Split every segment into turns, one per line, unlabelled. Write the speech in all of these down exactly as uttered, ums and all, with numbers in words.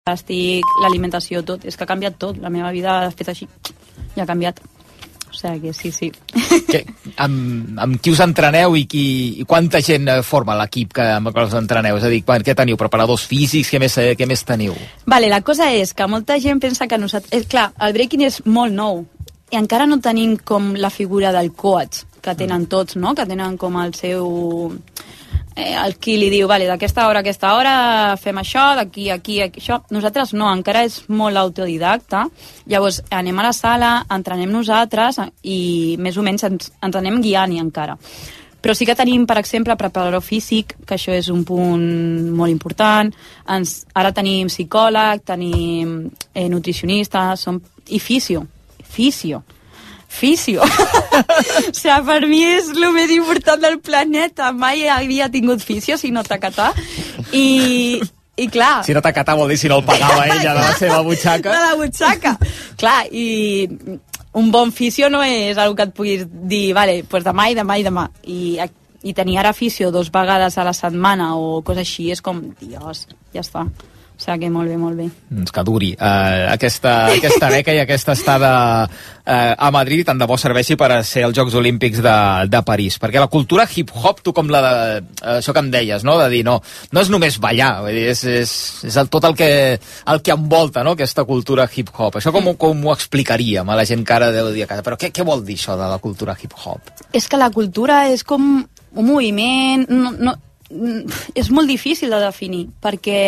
estic, l'alimentació, tot. És que ha canviat tot. La meva vida ha fet així i ha canviat. O sigui que sí, sí.
Que, amb, amb qui us entreneu i, qui, i quanta gent forma l'equip que, amb el que us entreneu? És a dir, què teniu? Preparadors físics? Què més, què més teniu?
Vale, la cosa és que molta gent pensa que nosaltres... És, clar, el breaking és molt nou i encara no tenim com la figura del coach que tenen tots, no? Que tenen com el seu... Eh, el qui li diu, vale, d'aquesta hora a aquesta hora fem això, d'aquí a aquí, aquí, això. Nosaltres no, encara és molt autodidacta. Llavors, anem a la sala, entrenem nosaltres i més o menys ens, ens anem guiant i encara. Però sí que tenim, per exemple, preparador físic, que això és un punt molt important. Ens, ara tenim psicòleg, tenim eh, nutricionista, som, i fisio. Fisio. Fisio. O sigui, per mi és el més important del planeta. Mai havia tingut fisio, si no tacatà. I, i clar...
Si no tacatà vol dir si no el pagava ella de la seva butxaca.
De la butxaca. Clar, i un bon fisio no és una que et puguis dir, vale, pues demà i demà i demà. I, i tenir ara fisio dos vegades a la setmana o cosa així és com, dios, ja està. O sigui que molt bé, molt bé.
Doncs que duri uh, aquesta, aquesta beca i aquesta estada uh, a Madrid, tant de bo serveixi per a ser els Jocs Olímpics de, de París. Perquè la cultura hip-hop, tu com la de, uh, això que em deies, no? De dir, no, no és només ballar, vull dir, és, és, és el, tot el que, el que envolta, no? Aquesta cultura hip-hop. Això com, com ho explicaríem a la gent que ara deu dir a casa? Però què, què vol dir això de la cultura hip-hop?
És que la cultura és com un moviment... No, no, és molt difícil de definir, perquè...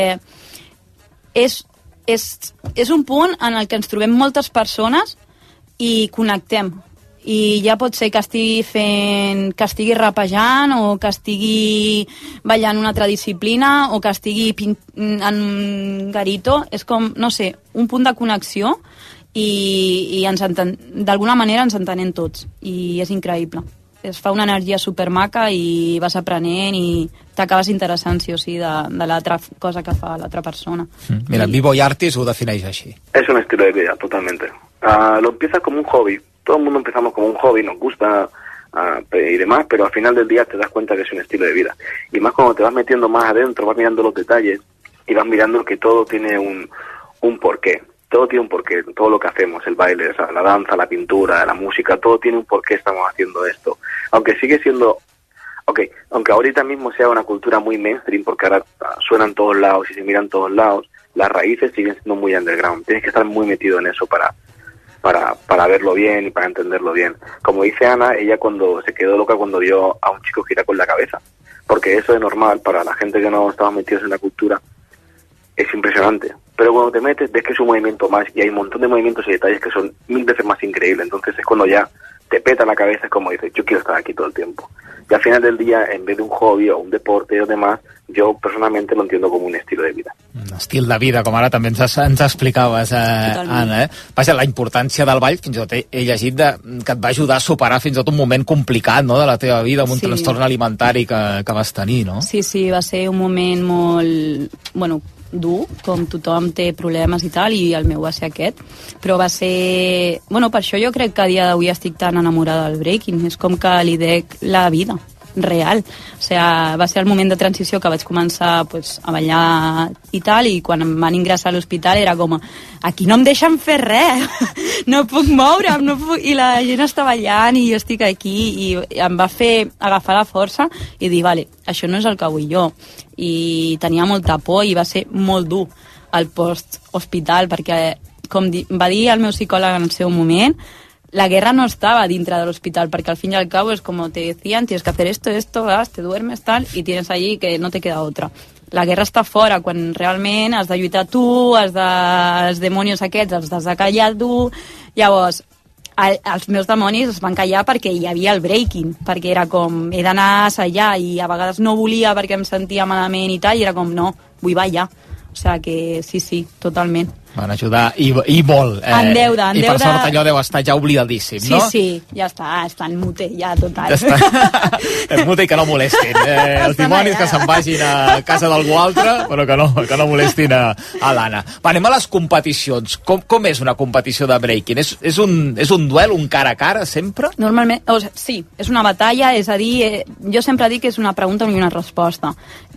És, és, és un punt en el que ens trobem moltes persones i connectem. I ja pot ser que estigui fent, que estigui rapejant o que estigui ballant una altra disciplina o que estigui pin, en garito. És com, no sé, un punt de connexió i, i ens enten, d'alguna manera ens entenem tots. I és increïble. Es fa una energia supermaca i vas aprenent i t'acabes interessant, sí o sí, de, de l'altra cosa que fa l'altra persona.
Mm. Mira, y... Vivo y Artis ho defineix així.
Es un estilo de vida, totalmente. Uh, lo empiezas como un hobby. Todo el mundo empezamos como un hobby, nos gusta uh, y demás, pero al final del día te das cuenta que es un estilo de vida. Y más cuando te vas metiendo más adentro, vas mirando los detalles y vas mirando que todo tiene un, un porqué. Todo tiene un porqué, todo lo que hacemos, el baile, o sea, la danza, la pintura, la música, todo tiene un porqué estamos haciendo esto. Aunque sigue siendo, okay, aunque ahorita mismo sea una cultura muy mainstream, porque ahora suena en todos lados y se mira en todos lados, las raíces siguen siendo muy underground. Tienes que estar muy metido en eso para, para, para verlo bien y para entenderlo bien. Como dice Ana, ella cuando se quedó loca cuando vio a un chico girar con la cabeza, porque eso es normal para la gente que no estamos metidos en la cultura. Es impresionante, pero cuando te metes ves que es un movimiento más y hay un montón de movimientos y detalles que son mil veces más increíbles, entonces es cuando ya te peta la cabeza, es como dices, yo quiero estar aquí todo el tiempo. Y al final del día, en vez de un hobby o un deporte o demás, jo personalment lo entiendo com un estil de vida.
Un estil de vida, com ara també ens, ens explicaves, eh, Anna. Eh? Vaja, la importància del ball, fins i tot he, he llegit de, que et va ajudar a superar fins i tot un moment complicat, no?, de la teva vida, amb un sí. trastorn alimentari que, que vas tenir, no?
Sí, sí, va ser un moment molt... Bueno, dur, com tothom té problemes i tal, i el meu va ser aquest, però va ser... Bueno, per això jo crec que a dia d'avui estic tan enamorada del breaking, és com que li dec la vida real, o sigui, va ser el moment de transició que vaig començar pues, a ballar i tal, i quan em van ingressar a l'hospital era com, aquí no em deixen fer res, no puc moure'm, no puc... i la gent està ballant i jo estic aquí, i em va fer agafar la força i dir, vale, això no és el que vull jo, i tenia molta por i va ser molt dur el post-hospital, perquè com va dir el meu psicòleg en el seu moment, la guerra no estaba dentro del hospital, porque al fin y al cabo es como te decían, tienes que hacer esto, esto, vas, te duermes, tal, y tienes allí que no te queda otra. La guerra està fora, quan realment has de lluitar tu, has de... els dimonis aquests els has de callar tu. Llavors, el, els meus dimonis es van callar perquè hi havia el breaking, perquè era com, he d'anar a assajar, i a vegades no volia perquè em sentia malament i tal, i era com, no, vull ballar. O sigui que sí, sí, totalment.
Van ajudar i, i molt. Eh,
en deuda, en
I per
deuda...
sort allò deu estar ja oblidadíssim,
sí,
no?
Sí, sí, ja està, està en mute, ja total.
Ja està. En mute i que no molestin. Eh, els dimonis que se'n vagin a casa d'algú altre, però que no, que no molestin a, a l'Anna. Va, anem a les competicions. Com, com és una competició de breaking? És, és, un, és un duel, un cara a cara, sempre?
Normalment, o sigui, sí, és una batalla, és a dir, eh, jo sempre dic que és una pregunta i una resposta.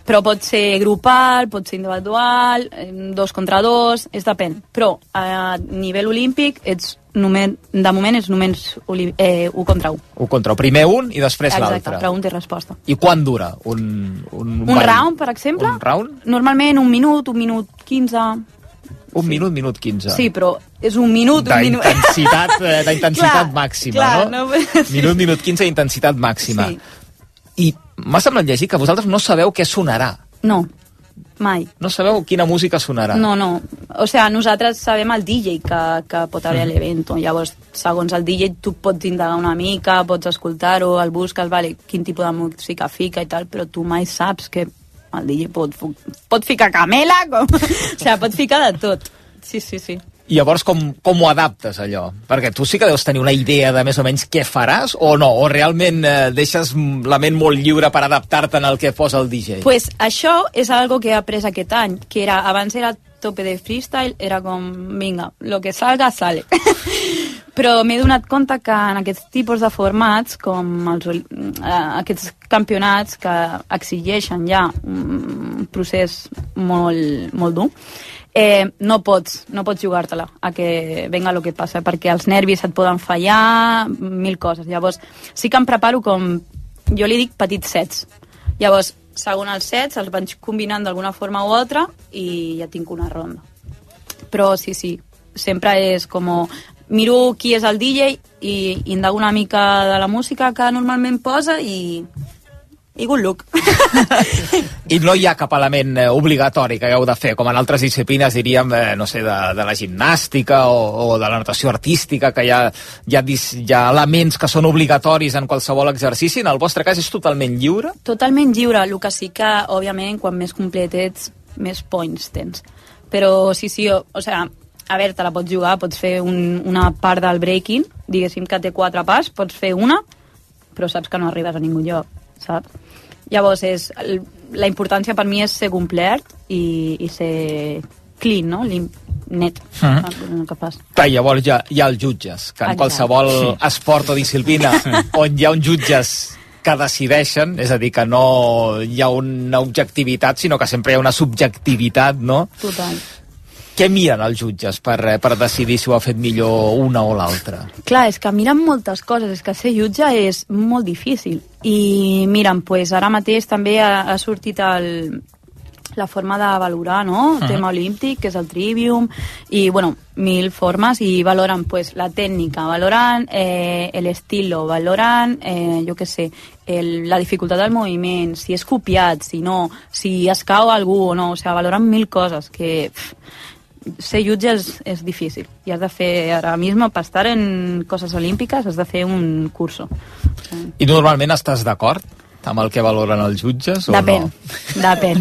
Però pot ser grupal, pot ser individual, dos contra dos, és depèn. Però a nivell olímpic ets només, de moment és només eh, un contra un.
Un contra un. Primer un i després l'altre.
Exacte, pregunta i resposta.
I quan dura? Un, un,
un round, per exemple?
Un round?
Normalment un minut, un minut quinze...
Un sí. minut, minut quinze.
Sí, però és un minut, un minut...
D'intensitat, d'intensitat màxima,
clar,
no?
no?
Minut, minut quinze, intensitat màxima.
Sí.
I m'ha semblat llegir que vosaltres no sabeu què sonarà.
No, mai.
No sabeu quina música sonarà.
No, no. O sigui, nosaltres sabem el D J que, que pot haver a l'event. Llavors, segons el D J, tu pots indagar una mica, pots escoltar-ho, el busques, vale, quin tipus de música fica i tal, però tu mai saps que el D J pot, pot ficar camela, com... o sigui, pot ficar de tot. Sí, sí, sí.
I llavors com, com ho adaptes, allò? Perquè tu sí que deus tenir una idea de més o menys què faràs, o no? O realment eh, deixes la ment molt lliure per adaptar-te en el que posa el D J?
Pues això és algo que he après aquest any, que era, abans era tope de freestyle, era com, vinga, lo que salga, sale. Però m'he donat compte que en aquests tipus de formats, com els, eh, aquests campionats que exigeixen ja un procés molt, molt dur, Eh, no pots, no pots jugar-te-la a que venga lo que passa, perquè els nervis et poden fallar, mil coses. Llavors, sí que em preparo com, jo li dic petits sets. Llavors, segons els sets, els vaig combinant d'alguna forma u altra i ja tinc una ronda. Però sí, sí, sempre és com, miro qui és el D J i indago una mica de la música que normalment posa i... i good look.
I no hi ha cap element eh, obligatori que hagueu de fer, com en altres disciplines diríem, eh, no sé, de, de la gimnàstica o, o de la natació artística, que hi ha, hi, ha dis, hi ha elements que són obligatoris en qualsevol exercici. En el vostre cas és totalment lliure?
Totalment lliure, el que sí que, òbviament, quan més complet ets, més points tens. Però sí, sí, o, o sigui, a veure, te la pots jugar, pots fer un, una part del breaking, diguéssim que té quatre parts, pots fer una, però saps que no arribes a ningú lloc, saps? Llavors, és, la importància per mi és ser complet i, i ser clean, no? Lim, net, uh-huh. el que fas.
Clar, llavors hi ha, hi ha els jutges, que en Exacte. Qualsevol sí. esport o disciplina on hi ha uns jutges que decideixen, és a dir, que no hi ha una objectivitat, sinó que sempre hi ha una subjectivitat, no?
Total.
Què miren els jutges per, per decidir si ho ha fet millor una o l'altra?
Clar, és que miren moltes coses, és que ser jutge és molt difícil. I miren, pues, ara mateix també ha, ha sortit el, la forma de valorar, no? El uh-huh. tema olímpic, que és el trivium, i, bueno, mil formes, i valoren, pues, la tècnica, valoren eh, l'estilo, valoren, eh, jo què sé, el, la dificultat del moviment, si és copiat, si no, si es cau algú o no, o sigui, valoren mil coses que... Pff, ser jutge és, és difícil i has de fer, ara mismo, per estar en coses olímpiques has de fer un curso.
I normalment estàs d'acord amb el que valoren els jutges o
depèn,
no?
Depèn.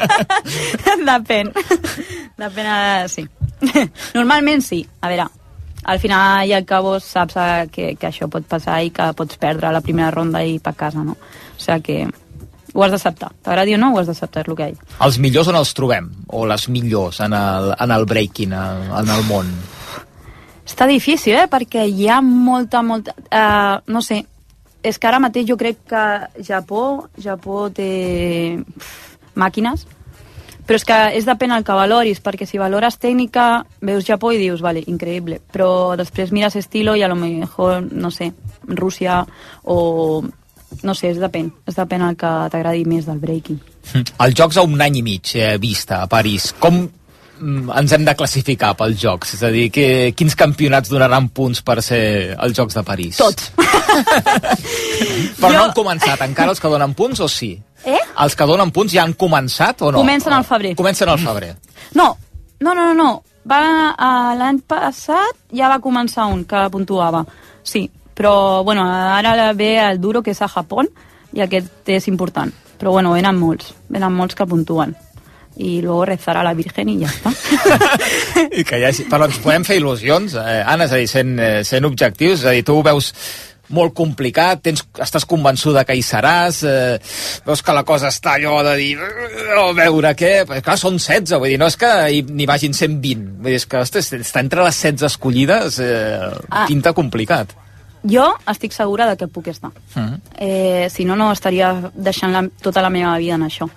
Depèn. Depèn, sí. Normalment sí. A veure, al final i al cabo saps que, que això pot passar i que pots perdre la primera ronda i per casa, no? O sigui que ho has d'acceptar. T'agradi o no, ho has d'acceptar, és el que hi ha.
Els millors on els trobem? O les millors en el, en el breaking, en el món?
Està difícil, eh? Perquè hi ha molta, molta... Uh, no sé, és que ara mateix jo crec que Japó, Japó té pff, màquines, però és que és depèn el que valoris, perquè si valores tècnica, veus Japó i dius, vale, increïble, però després mires estilo i a lo mejor, no sé, Rússia o... No sé, es depèn. Es depèn el que t'agradi més del breaking.
Els Jocs a un any i mig eh, vista a París. Com mm, ens hem de classificar pels Jocs? És a dir, que, quins campionats donaran punts per ser els Jocs de París?
Tots.
Però jo... no han començat encara els que donen punts o sí?
Eh?
Els que donen punts ja han començat o no?
Comencen al febrer.
Comencen al febrer.
No, no, no, no. no. Va, uh, l'any passat ja va començar un que puntuava. Sí. Però, bueno, ara ve el duro, que és a Japó, i aquest és important. Però, bueno, venen molts, venen molts que puntuen. I luego rezar a la Virgen i ja està.
I que ja, però ens podem fer il·lusions, eh, Anna, és a dir, sent, sent objectius, és a dir, tu ho veus molt complicat, tens, estàs convençuda que hi seràs, eh, veus que la cosa està allò de dir, a veure què, però clar, són setze, vull dir, no és que n'hi vagin cent vint, vull dir, és que ostres, està entre les setze escollides, eh, ah. pinta complicat.
Jo estic segura de que puc estar. Uh-huh. Eh, si no, no estaria deixant la, tota la meva vida en això. O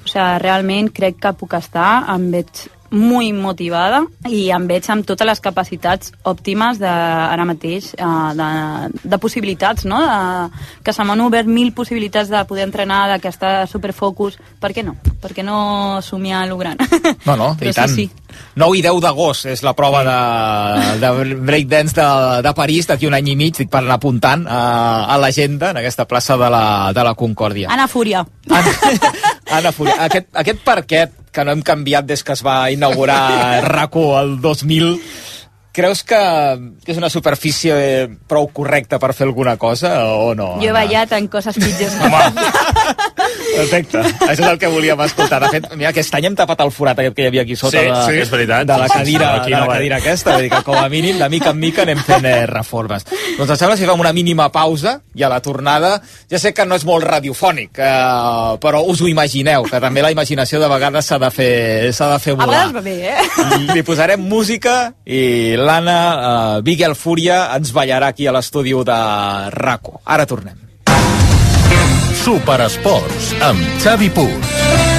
O sigui, realment crec que puc estar, em veig molt motivada i em veig amb totes les capacitats òptimes de, ara mateix eh, de, de possibilitats, no? De, que se m'han obert mil possibilitats de poder entrenar, de que està superfocus. Per què no? Per què no somiar lo gran?
No, no, i tant. Sí, sí. nou i deu d'agost és la prova de, de breakdance de, de París d'aquí un any i mig, dic per anar apuntant a, a l'agenda en aquesta plaça de la, de la Concòrdia.
Anna Fúria.
Anna, Anna Fúria. Aquest, aquest parquet que no hem canviat des que es va inaugurar RACU el dos mil, creus que és una superfície prou correcta per fer alguna cosa o no?
Jo he ballat en coses pitjors.
Perfecte, això és el que volíem escoltar. De fet, mira, aquest any hem tapat el forat aquest que hi havia aquí sota
sí,
de,
sí, és veritat.
de la cadira,
sí,
de la cadira aquesta, vull dir que com a mínim, de mica en mica anem fent eh, reformes. Doncs em sembla si fem una mínima pausa i a la tornada, ja sé que no és molt radiofònic, eh, però us ho imagineu, que també la imaginació de vegades s'ha de fer s'ha de fer volar.
A vegades va bé, eh?
Li posarem música i l'Anna uh, Miguel Fúria ens ballarà aquí a l'estudi de RACU. Ara tornem.
Superesports amb Xavi Puig.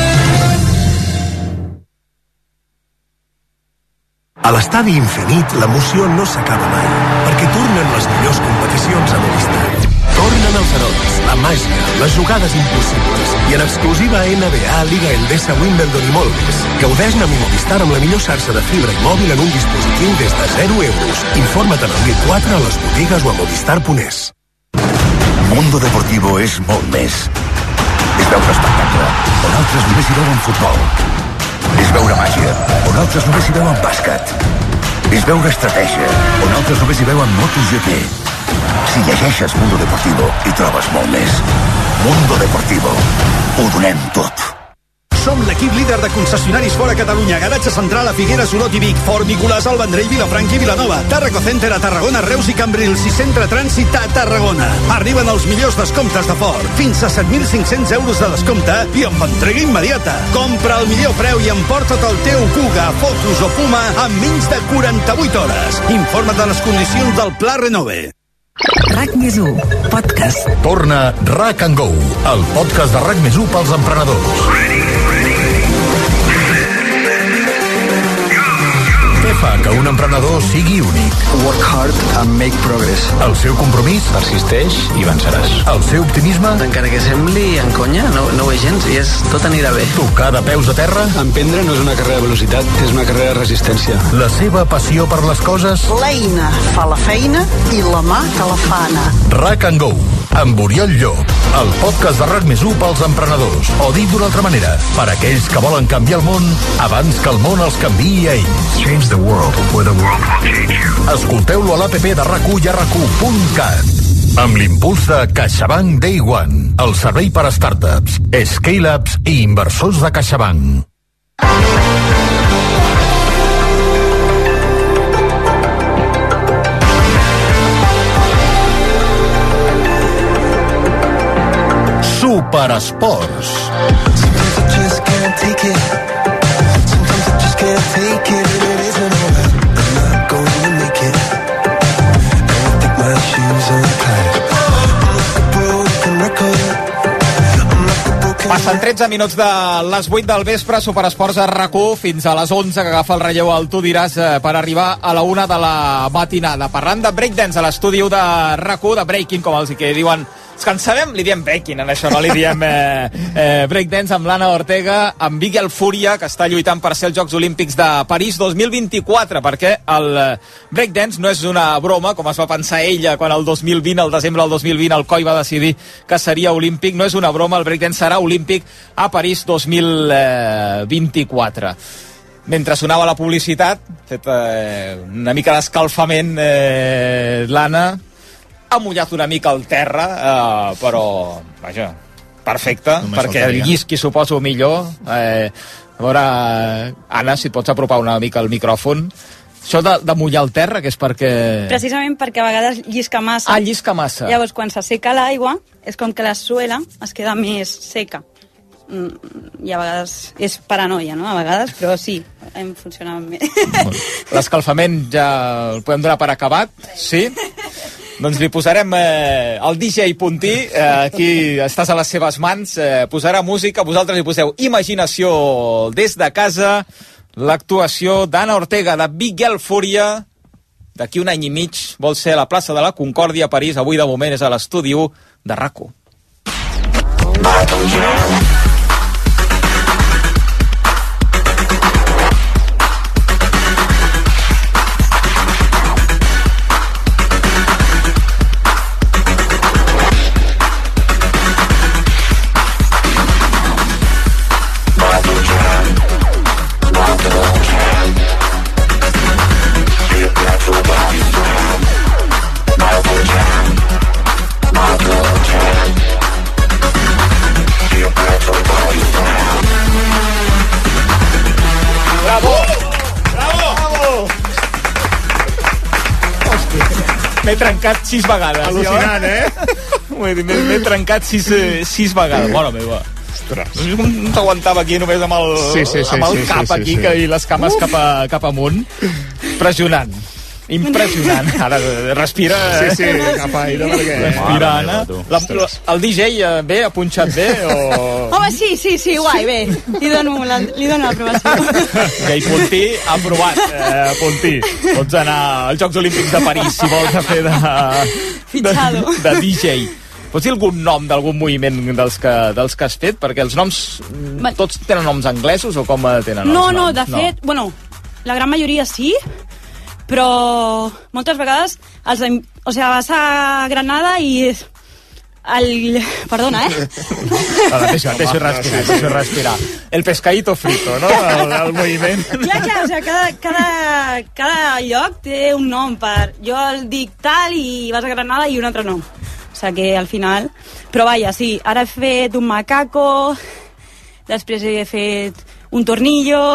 A l'estadi Infinit l'emoció no s'acaba mai, perquè tornen les millors competicions a Movistar. Tornen els herois, la màgia, les jugades impossibles i en exclusiva N B A, Liga Endesa, Wimbledon i molt més. Gaudeix-ne amb Movistar amb la millor xarxa de fibra i mòbil en un dispositiu des de zero euros. Informa't en el mil quatre a les botigues o a movistar punt es.
Mundo Deportivo és molt més. És veure espectacle, on altres només hi veuen futbol. És veure màgia, on altres només hi veuen bàsquet. És veure estratègia, on altres només hi veuen MotoGP. Si llegeixes Mundo Deportivo, hi trobes molt més. Mundo Deportivo. Ho donem tot.
Som l'equip líder de concessionaris fora Catalunya. Garatge Central a Figueres, Olot i Vic, Fort Nicolàs, el Vendrell, Vilafranca i Vilanova, Tarraco Center a Tarragona, Reus i Cambrils i Centre Trànsit a Tarragona. Arriben els millors descomptes de Ford. Fins a set mil cinc-cents euros de descompte i amb entrega immediata. Compra el millor preu i emporta't el teu Kuga, Focus o Puma en menys de quaranta-vuit hores. Informa't de les condicions del Pla Renove.
RAC més u, podcast.
Torna RAC and Go, el podcast de RAC més u pels emprenedors. Què fa que un emprenedor sigui únic?
Work hard and make progress.
El seu compromís?
Persisteix i venceràs.
El seu optimisme?
Encara que sembli en conya, no, no ho és gens i és, tot anirà bé.
Tocar de peus a terra?
Emprendre no és una carrera de velocitat, és una carrera de resistència.
La seva passió per les coses?
L'eina fa la feina i la mà que la fa anar.
RAC and Go, amb Oriol Llop, el podcast de RAC més u pels emprenedors. O dit d'una altra manera, per aquells que volen canviar el món abans que el món els canviï a ells.
Change the world, or the world will change you.
Escolteu-lo a l'app de RAC1 i a RAC u punt cat. Amb l'impuls de CaixaBank Day One, el servei per a startups, scale-ups i inversors de CaixaBank. Superesports.
Passen tretze minuts de les vuit del vespre, Superesports a RAC1 fins a les onze, que agafa el relleu al Tu diràs eh, per arribar a la una de la matinada. Parlant de breakdance a l'estudi de RAC1, de breaking, com els que diuen. És que en sabem, li diem breaking, en això no li diem eh, eh, breakdance, amb l'Anna Ortega, amb Miguel Fúria, que està lluitant per ser els Jocs Olímpics de París dos mil vint-i-quatre, perquè el breakdance no és una broma, com es va pensar ella quan el dos mil vint, el desembre del dos mil vint, el C O I va decidir que seria olímpic. No és una broma, el breakdance serà olímpic a París dos mil vint-i-quatre. Mentre sonava la publicitat, fet eh, una mica d'escalfament, eh, l'Anna ha mullat una mica el terra, eh, però, vaja, perfecte, només perquè faltaria. El llisqui suposo millor. Eh, a veure, Anna, si et pots apropar una mica el micròfon. Això de, de mullar el terra, que és perquè...
Precisament perquè a vegades llisca massa.
Ah, llisca massa.
Llavors, quan s'asseca l'aigua, és com que la suela es queda més seca. I a vegades és paranoia, no? A vegades, però sí, em funciona bé.
L'escalfament ja el podem donar per acabat, sí? Doncs li posarem eh, el D J Puntí, eh, aquí estàs a les seves mans, eh, posarà música, vosaltres li poseu imaginació des de casa, l'actuació d'Anna Ortega, de Big Girl Fúria, d'aquí un any i mig vol ser a la plaça de la Concòrdia a París, avui de moment és a l'estudi u de RAC u. M'he trencat sis vegades.
Al·lucinant, eh?
M'he trencat sis, sis vegades. Bona meva.
Ostres.
No t'aguantava aquí només amb el,
sí, sí, sí,
amb el
sí,
cap
sí, sí,
aquí
sí.
Que, i les cames uh. cap, a, cap amunt. Impressionant. Impressionant. Ara, respira.
Sí, sí, cap aire, perquè...
Respira, Anna. La, la, el D J bé, ha punxat bé, o...?
Home, sí, sí, sí, guai, bé. Li dono la, li dono l'aprovació.
D J Puntí ha aprovat. Eh, Puntí, pots anar als Jocs Olímpics de París si vols a fer de...
Fitxado.
De, de D J. Pots dir algun nom d'algun moviment dels que, dels que has fet? Perquè els noms, Va. tots tenen noms anglesos o com tenen els
no,
noms?
No, de fet, no. bueno, la gran majoria sí, però moltes vegades els, o sigui, vas a Granada i el... perdona, eh?
Ara, deixa, deixa respirar, deixa respirar. El pescadito frito, no? El, el moviment.
Clar, clar, o sigui, cada, cada, cada lloc té un nom per... Jo el dic tal i vas a Granada i un altre nom. O sigui que al final... Però vaja, sí, ara he fet un macaco, després he fet un tornillo,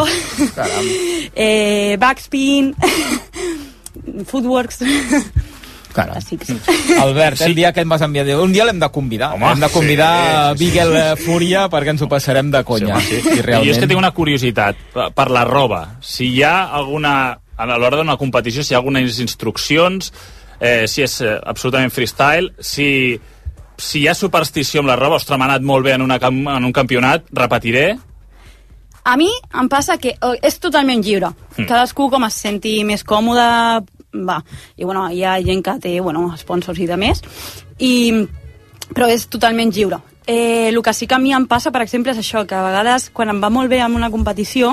eh, backspin, footworks...
Caram. Albert, el dia que em vas enviar, un dia l'hem de convidar. Home, hem de convidar sí, Big Girl Fúria perquè ens ho passarem de conya.
Sí, sí. I, realment... I és que tinc una curiositat per la roba. Si hi ha alguna, a l'hora d'una competició, si hi ha algunes instruccions, eh, si és eh, absolutament freestyle, si, si hi ha superstició amb la roba, ostres, m'ha anat molt bé en, una, en un campionat, repetiré.
A mi em passa que és totalment lliure. Mm. Cadascú com es senti més còmode, va. I bueno, hi ha gent que té, bueno, sponsors i de més, i, però és totalment lliure. Eh, el que sí que a mi em passa, per exemple, és això, que a vegades, quan em va molt bé en una competició,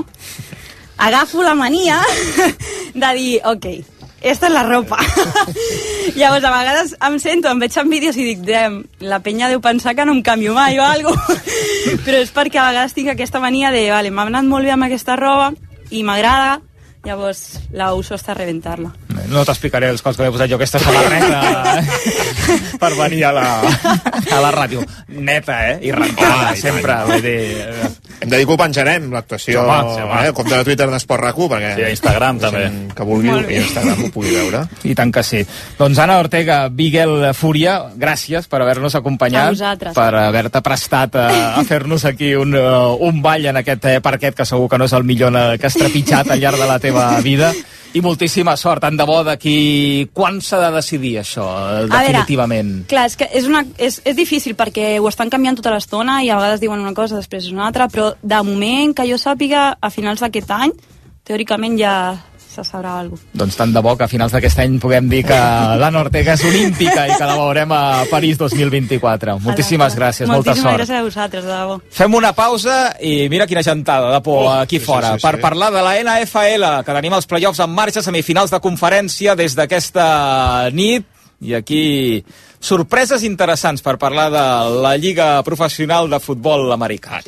agafo la mania de dir, ok, esta és la ropa. Llavors, a vegades em sento, em veig en vídeos i dic, la penya deu pensar que no em canvio mai o alguna cosa. Però és perquè a vegades tinc aquesta mania de, vale, m'ha anat molt bé amb aquesta roba i m'agrada, llavors la uso hasta reventar-la.
No t'explicaré els cops que m'he posat jo aquesta samarreta per venir a la, a la ràdio. Neta, eh? I rentada, sempre. Vull dir...
Hem de dir que ho penjarem, l'actuació, sí, eh? El compte de Twitter d'Esport RAC u, perquè...
Sí, a Instagram també.
Que vulgui, i a Instagram ho pugui veure.
I tant que sí. Doncs Anna Ortega, Big Girl Fúria, gràcies per haver-nos acompanyat, per haver-te prestat a, a fer-nos aquí un, uh, un ball en aquest eh, parquet, que segur que no és el millor que has trepitjat al llarg de la teva vida. I moltíssima sort, tant de bo d'aquí... Quan s'ha de decidir això, definitivament?
A veure, clar, és que és, una, és, és difícil perquè ho estan canviant tota l'estona i a vegades diuen una cosa, després una altra, però de moment que jo sàpiga, a finals d'aquest any, teòricament ja se sabrà alguna cosa.
Doncs tant de bo que a finals d'aquest any puguem dir que l'Anna Ortega és olímpica i que la veurem a París dos mil vint-i-quatre. Moltíssimes gràcies, molta sort.
Moltíssimes gràcies a vosaltres, de debò.
Fem una pausa i mira quina gentada de por oh, aquí sí, fora. Sí, sí, per sí. parlar de la N F L, que tenim els play-offs en marxa, semifinals de conferència des d'aquesta nit. I aquí sorpreses interessants per parlar de la Lliga Professional de Futbol Americà.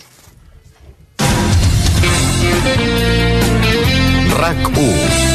RAC u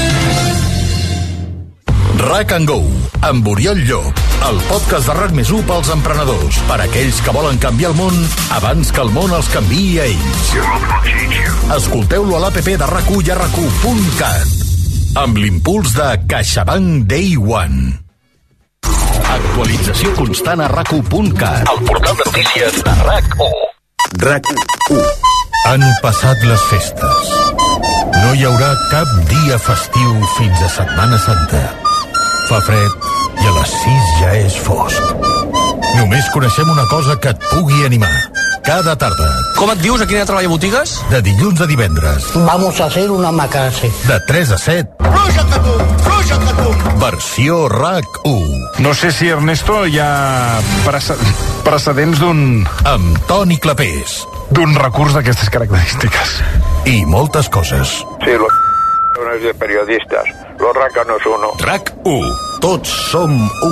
RAC and Go, amb Oriol Llop, el podcast de RAC més u pels emprenedors, per aquells que volen canviar el món abans que el món els canviï a ells. Escolteu-lo a l'A P P de RAC u i a RAC u punt cat, amb l'impuls de CaixaBank Day One. Actualització constant a RAC u punt cat, el portal de notícies de RAC u. RAC u. Han passat les festes. No hi haurà cap dia festiu fins a Setmana Santa. Fa fred i a les
les sis ja és fosc. Només coneixem una cosa que et pugui animar. Cada tarda.
Com et dius? A quina treballa botigues?
De dilluns a divendres.
Vamos a hacer una macase.
De tres a set.
Pluja que tu! Pluja que tu!
Versió R A C u.
No sé si, Ernesto, hi ha precedents d'un...
Amb Toni Clapés.
D'un recurs d'aquestes característiques.
I moltes coses.
Sí, los no es de periodistas. Los rácanos uno.
R A C u. Tots som u.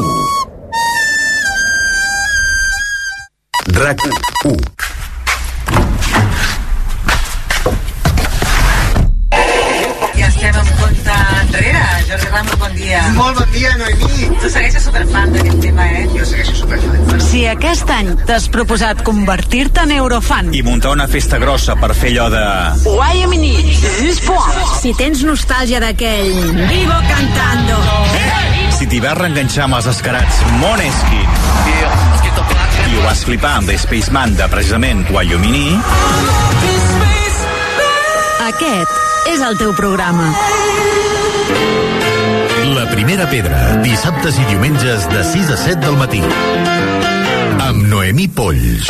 R A C u.
Ja estem en compte enrere. Jordi Ramos, bon dia.
Molt bon dia, Noemí.
Tu segueixes superfan d'aquest tema, eh?
Jo segueixo superfan.
Si aquest any t'has proposat convertir-te en eurofan
i muntar una festa grossa per fer allò de...
si tens nostàlgia d'aquell Vivo cantando,
Si t'hi vas reenganxar amb els escarats Måneskin i ho vas flipar amb The Spaceman de precisament Wyoming,
aquest és el teu programa.
La primera pedra, dissabtes i diumenges de sis a set del matí. Amb Noemí Polls.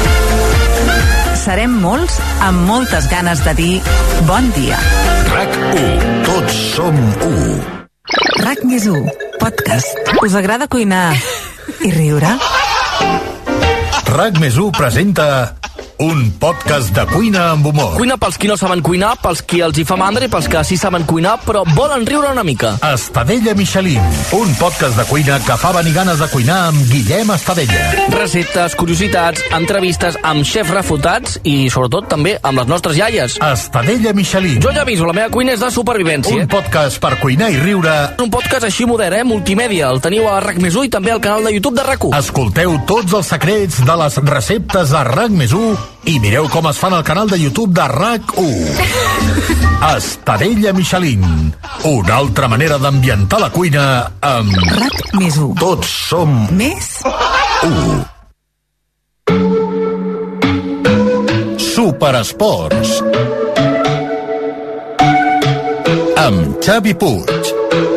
Serem molts amb moltes ganes de dir bon dia.
R A C u. Tots som u.
R A C més u, podcast. Us agrada cuinar i riure?
R A C més u presenta un podcast de cuina amb humor.
Cuina pels qui no saben cuinar, pels qui els hi fa mandra i pels que sí saben cuinar, però volen riure una mica.
Estadella Michelin, un podcast de cuina que fa venir ganes de cuinar amb Guillem Estadella.
Receptes, curiositats, entrevistes amb xefs refutats i, sobretot, també amb les nostres iaies.
Estadella Michelin.
Jo ja aviso, la meva cuina és de supervivència.
Un podcast per cuinar i riure.
Un podcast així modern, eh? Multimèdia. El teniu a R A C més u i també al canal de YouTube de R A C u.
Escolteu tots els secrets de les receptes a R A C més u i mireu com es fan al canal de YouTube de R A C u. Estadella Michelin, una altra manera d'ambientar la cuina amb
R A C més u.
Tots som
més
u. Superesports amb Xavi Puig.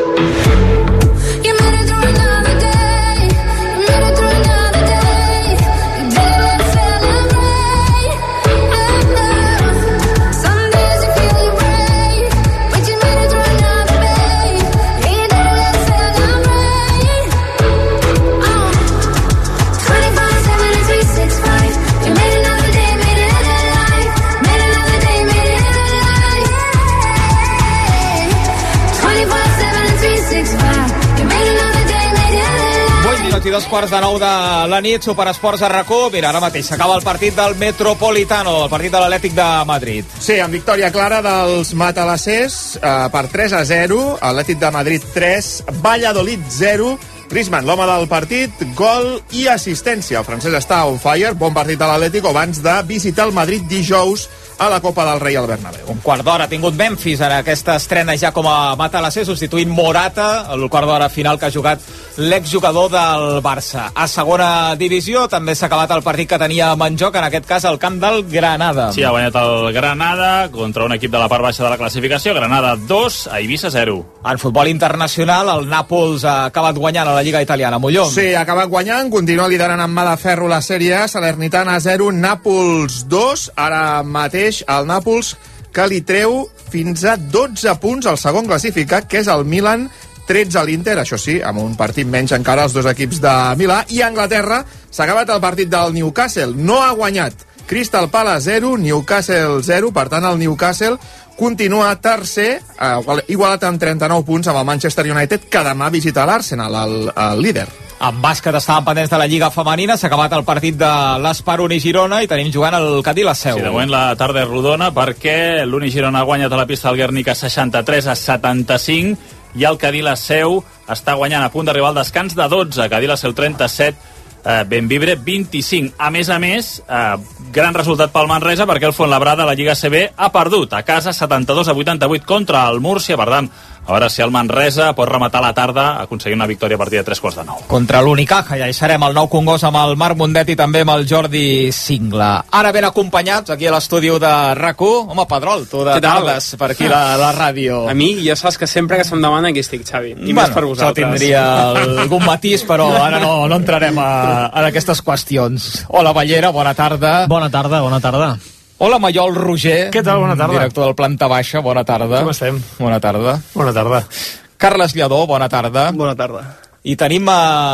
I dos quarts de nou de la nit, Superesports a R A C u. Mira, ara mateix s'acaba el partit del Metropolitano, el partit de l'Atlètic de Madrid.
Sí, amb victòria clara dels matalassers eh, per tres a zero, Atlètic de Madrid tres, Valladolid zero, Griezmann, l'home del partit, gol i assistència. El francès està on fire, bon partit de l'Atlético abans de visitar el Madrid dijous a la Copa del Rei al Bernabéu.
Un quart d'hora ha tingut Memphis en aquesta estrena ja com a matalasser, substituint Morata, el quart d'hora final que ha jugat l'exjugador del Barça. A segona divisió també s'ha acabat el partit que tenia en joc, en aquest cas al camp del Granada.
Sí, ha guanyat el Granada contra un equip de la part baixa de la classificació. Granada dos, a Eivissa zero.
En futbol internacional, el Nàpols ha acabat guanyant a la Lliga Italiana. Molló.
Sí, ha acabat guanyant, continua liderant amb mà de ferro la Sèrie A, Salernitana zero, Nàpols dos, ara mateix el Nàpols que li treu fins a dotze punts al segon classificat, que és el Milan, tretze a l'Inter, això sí, amb un partit menys encara els dos equips de Milà. I a Anglaterra s'ha acabat el partit del Newcastle, no ha guanyat Crystal Palace zero, Newcastle zero, per tant el Newcastle continua tercer, eh, igualat amb trenta-nou punts amb el Manchester United, que demà visita l'Arsenal, el, el líder.
En bàsquet estàvem pendents de la Lliga Femenina, s'ha acabat el partit de l'Esperoni Girona i tenim jugant el Cadí la Seu.
Sí, de moment la tarda és rodona perquè l'Uni Girona ha guanyat a la pista del Guernica seixanta-tres a setanta-cinc i el Cadí la Seu està guanyant a punt d'arribar al descans de dotze, Cadí la Seu trenta-set, eh, Benvibre vint-i-cinc. A més a més, eh, gran resultat pel Manresa perquè el Fuenlabrada a la Lliga A C B ha perdut a casa setanta-dos a vuitanta-vuit contra el Múrcia, per tant, A veure si el Manresa pot rematar la tarda aconseguir una victòria a partir de tres quarts de nou.
Contra l'Unicaja, ja hi serem al Nou Congost amb el Marc Mundet i també amb el Jordi Singla. Ara ben acompanyats aquí a l'estudi de RAC u. Home, Pedrol, tu de tardes per aquí a la, la ràdio.
A mi, ja saps que sempre que se'm demana aquí estic, Xavi. I bueno, més per vosaltres.
Això tindria algun matís, però ara no, no entrarem a, a aquestes qüestions. Hola, Ballera, bona tarda.
Bona tarda, bona tarda.
Hola, Mallol Roger.
Què tal? Bona tarda.
Director del Planta Baixa, bona tarda.
Com estem?
Bona tarda.
Bona tarda.
Carles Lledó, bona tarda.
Bona tarda.
I tenim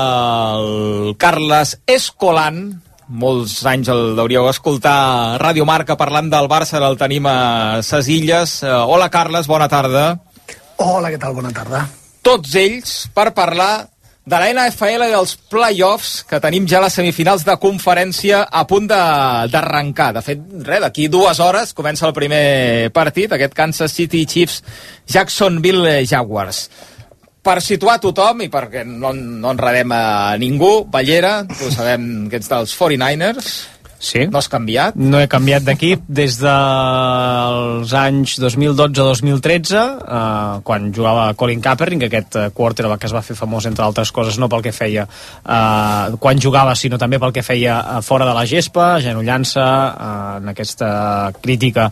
el Carles Escolan, molts anys el hauríeu escoltar a Radio Marca parlant del Barça, el tenim a Ses Illes. Hola, Carles, bona tarda.
Hola, què tal? Bona tarda.
Tots ells per parlar de la N F L i dels play-offs, que tenim ja les semifinals de conferència a punt d'arrencar. De, de fet, res, d'aquí dues hores comença el primer partit, aquest Kansas City Chiefs Jacksonville Jaguars. Per situar tothom, i perquè no, no enredem a ningú, Ballera, tu sabem que ets dels quaranta-niners.
Sí.
No has canviat?
No he canviat d'equip des dels anys dos mil dotze a dos mil tretze, eh, quan jugava Colin Kaepernick, aquest eh, quarterback que es va fer famós, entre altres coses, no pel que feia eh, quan jugava, sinó també pel que feia eh, fora de la gespa, agenollant-se eh, en aquesta crítica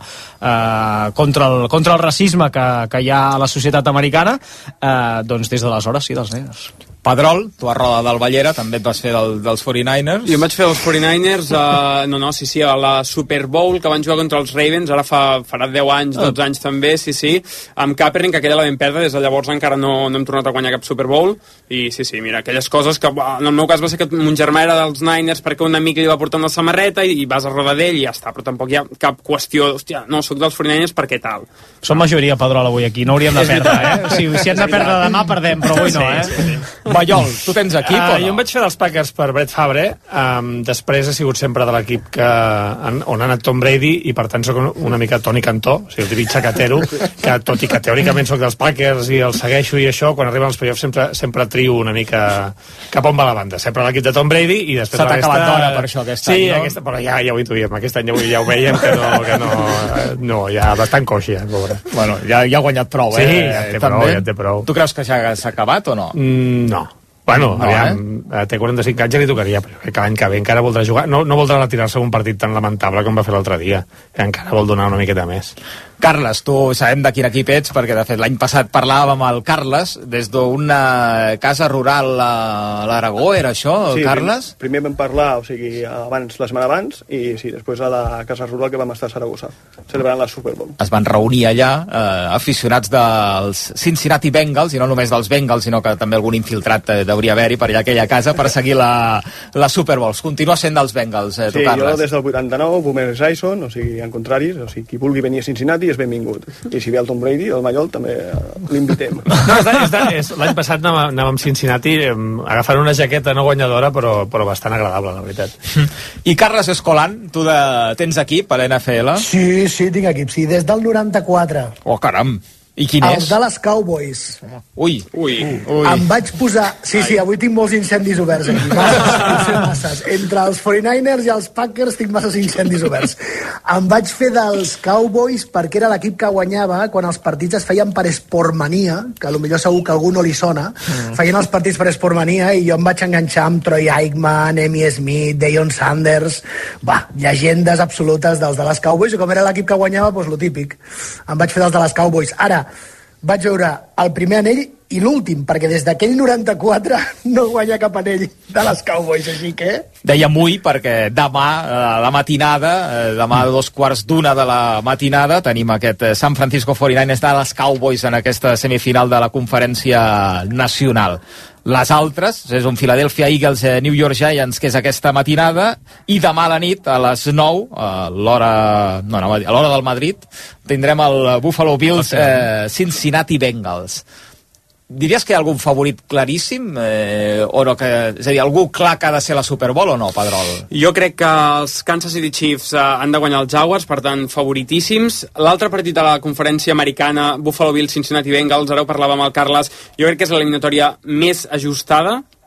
eh, contra, el, contra el racisme que, que hi ha a la societat americana, eh, doncs des d'aleshores sí, dels negres.
Pedrol, tu a Roda del Ballera també et vas fer del, dels quaranta-niners.
Jo em vaig fer dels quaranta-niners uh, no, no, sí, sí, a la Super Bowl que van jugar contra els Ravens, ara fa, farà deu anys, dotze anys també, sí, sí, amb Kaepernick, aquella la vam perdre, des de llavors encara no, no hem tornat a guanyar cap Super Bowl, i sí, sí, mira, aquelles coses que, en el meu cas va ser que mon germà era dels Niners perquè un amic li va portar una samarreta i, i vas a roda d'ell i ja està, però tampoc hi ha cap qüestió, hòstia, no, soc dels quaranta-niners perquè tal.
Som majoria, Pedrol, avui aquí, no hauríem de perdre, eh? Si, si hem de perdre demà, perdem, però avui no, eh? Sí, sí.
Mallol, tu tens equip uh, o no?
Jo em vaig fer dels Packers per Brett Favre, um, després he sigut sempre de l'equip que, en, on ha anat Tom Brady, i per tant soc una mica Toni Cantó, o sigui, el típic xacatero, que tot i que teòricament soc dels Packers i els segueixo i això, quan arriben els playoffs sempre, sempre trio una mica cap on va la banda, sempre l'equip de Tom Brady i després
s'ha
la resta...
acabat d'hora per això aquest
sí,
any, no?
Aquesta, però ja, ja ho intuïem, aquest any ja, ja ho veiem que no, que no, no ja bastant coix ja, pobre.
Bueno, ja, ja ha guanyat prou, eh?
Sí, ja té prou, ja té prou.
Tu creus que ja s'ha acabat o no?
Mm, no. Bueno,
no,
aviam, eh? té quaranta-cinc anys, ja li tocaria, però crec que l'any que ve encara voldrà jugar. No, no voldrà retirar-se un partit tan lamentable com va fer l'altre dia, que encara vol donar una miqueta més.
Carles, tu sabem de quin equip ets, perquè de fet l'any passat parlàvem amb el Carles des d'una casa rural a l'Aragó, era això,
sí,
Carles?
Sí, primer vam parlar, o sigui, abans, la setmana abans, i sí, després a la casa rural que vam estar a Saragossa, celebrant la Super Bowl.
Es van reunir allà eh, aficionats dels Cincinnati Bengals, i no només dels Bengals, sinó que també algun infiltrat eh, hauria haver-hi per allà aquella casa per seguir la, la Super Bowl. Continua sent dels Bengals, eh, tu,
sí,
Carles?
Sí, jo des del vuitanta-nou, Boomer Esiason, o sigui, en contraris, o sigui, qui vulgui venir a Cincinnati és benvingut. I si ve el Tom Brady, el Mallol, també l'invitem.
No, és, és, és, l'any passat anàvem, anàvem a Cincinnati eh, agafant una jaqueta no guanyadora, però, però bastant agradable, la veritat.
I Carles Escolan, tu de, tens equip a l'N F L?
Sí, sí, tinc equip, sí, des del noranta-quatre.
Oh, caram! I quin
els
és?
Dallas Cowboys.
Ui, ui, ui.
Em vaig posar... Sí, sí, avui tinc molts incendis oberts aquí. Masses, masses. Entre els quaranta-niners i els Packers tinc masses incendis oberts. Em vaig fer dels Cowboys perquè era l'equip que guanyava quan els partits es feien per Sportmania, que potser segur que a algú no li sona. Mm. Feien els partits per Sportmania i jo em vaig enganxar amb Troy Aikman, Emmitt Smith, Deion Sanders... Va, llegendes absolutes dels Dallas Cowboys, i com era l'equip que guanyava, doncs lo típic. Em vaig fer dels Dallas Cowboys. Ara, vaig veure el primer anell i l'últim, perquè des d'aquell noranta-quatre no guanya cap anell de les Cowboys, així que...
Dèiem ui perquè demà, a la matinada, demà a dos quarts d'una de la matinada, tenim aquest San Francisco quaranta-niners de les Cowboys en aquesta semifinal de la conferència nacional. Les altres, és un Philadelphia Eagles eh, New York Giants, que és aquesta matinada, i demà a la nit, a les nou, a l'hora no, no, a l'hora del Madrid, tindrem el Buffalo Bills eh, Cincinnati Bengals. Diries que hi ha algun favorit claríssim? Eh, o no, que, és a dir, algú clar que ha de ser la Super Bowl o no, Pedrol?
Jo crec que els Kansas City Chiefs eh, han de guanyar els Jaguars, per tant, favoritíssims. L'altre partit de la conferència americana, Buffalo Bills, Cincinnati Bengals, ara ho parlàvem amb el Carles, jo crec que és l'eliminatòria més ajustada,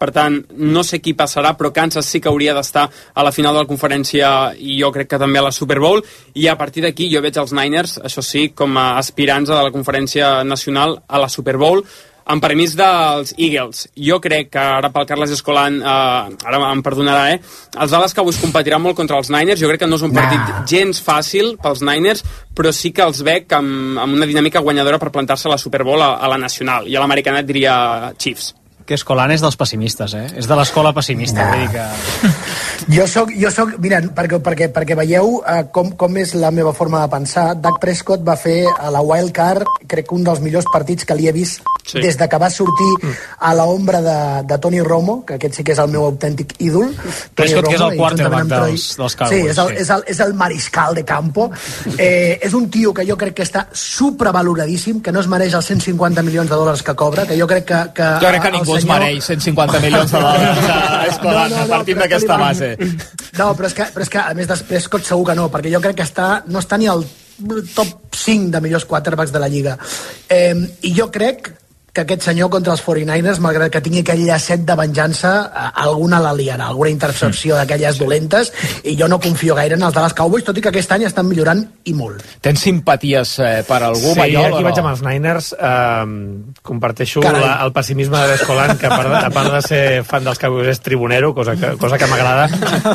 per tant, no sé qui passarà, però Kansas sí que hauria d'estar a la final de la conferència i jo crec que també a la Super Bowl, i a partir d'aquí jo veig els Niners, això sí, com a aspirants a la conferència nacional a la Super Bowl, en permís dels Eagles. Jo crec que ara pel Carles Escolan, eh, ara em perdonarà, eh? Els Dallas Cowboys competiran molt contra els Niners. Jo crec que no és un partit nah. gens fàcil pels Niners, però sí que els veig amb, amb una dinàmica guanyadora per plantar-se a la Super Bowl a, a la nacional. I a l'americana et diria Chiefs.
Que Escolan és dels pessimistes, eh? És de l'escola pessimista. Nah. Vull dir que...
Jo soc, jo soc, mira, perquè, perquè, perquè veieu uh, com, com és la meva forma de pensar. Dak Prescott va fer a la Wild Card, crec que un dels millors partits que li he vist sí. des de que va sortir mm. a l'ombra de, de Tony Romo, que aquest sí que és el meu autèntic ídol.
Prescott, que és el quarterback dels, dels Cowboys.
Sí, és el, sí. És, el, és el mariscal de campo. Eh, és un tio que jo crec que està supravaloradíssim, que no es mereix els cent cinquanta milions de dòlars que cobra, que jo crec que... que
jo crec que ningú senyor... es mereix cent cinquanta milions de dòlars a Escolan, no, no, no, partint d'aquesta base.
No, però és, que, però és que a més de Prescott segur que no, perquè jo crec que està, no està ni al top cinc de millors quarterbacks de la Lliga. Eh, I jo crec que aquest senyor contra els quaranta-niners, malgrat que tingui aquell llacet de venjança, alguna la liarà, alguna intercepció d'aquelles dolentes, i jo no confio gaire en els Dallas Cowboys, tot i que aquest any estan millorant i molt.
Tens simpaties eh, per algú,
sí,
Mallol,
aquí
o no?
vaig amb els Niners, eh, comparteixo la, el pessimisme de l'Escolan, que a part, de, a part de ser fan dels Cowboys és tribunero, cosa que, cosa que m'agrada.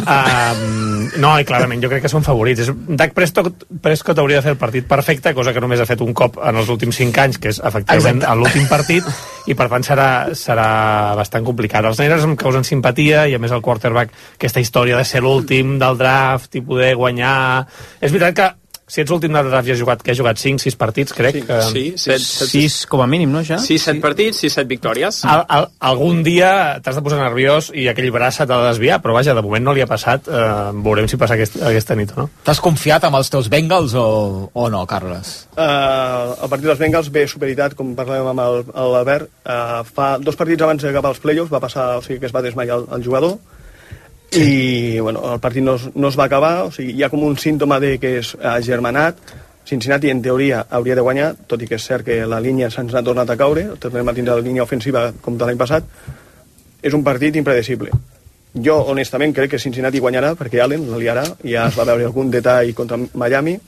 Eh, no, i clarament, jo crec que són favorits. Dak Prescott, Prescott hauria de fer el partit perfecte, cosa que només ha fet un cop en els últims cinc anys, que és efectivament a l'últim partit, i per tant serà, serà bastant complicat. Els Niners em causen simpatia i a més el quarterback, aquesta història de ser l'últim del draft i poder guanyar... És veritat que si ets l'últim del draft i has jugat, que has jugat cinc sis partits, crec.
Sí,
que...
sí set, set,
sis com a mínim, no, ja?
sis set sí. partits, sis set victòries.
Al, al, algun dia t'has de posar nerviós i aquell braç s'ha de desviar, però vaja, de moment no li ha passat. Eh, veurem si passa aquest, aquesta nit o no.
T'has confiat amb els teus Bengals o, o no, Carles?
Uh, el partit dels Bengals ve superioritat, com parlàvem amb l'Albert. Uh, fa dos partits abans de cap als playoffs va passar, o sigui que es va desmaiar el, el jugador. Sí. I bueno, el partit no es, no es va acabar, o sigui, hi ha com un símptoma de que és uh, germanat. Cincinnati, en teoria, hauria de guanyar, tot i que és cert que la línia se'ns ha tornat a caure, tornem a tindre la línia ofensiva com de l'any passat. És un partit impredecible. Jo, honestament, crec que Cincinnati guanyarà, perquè Allen la liarà, ja es va veure algun detall contra Miami,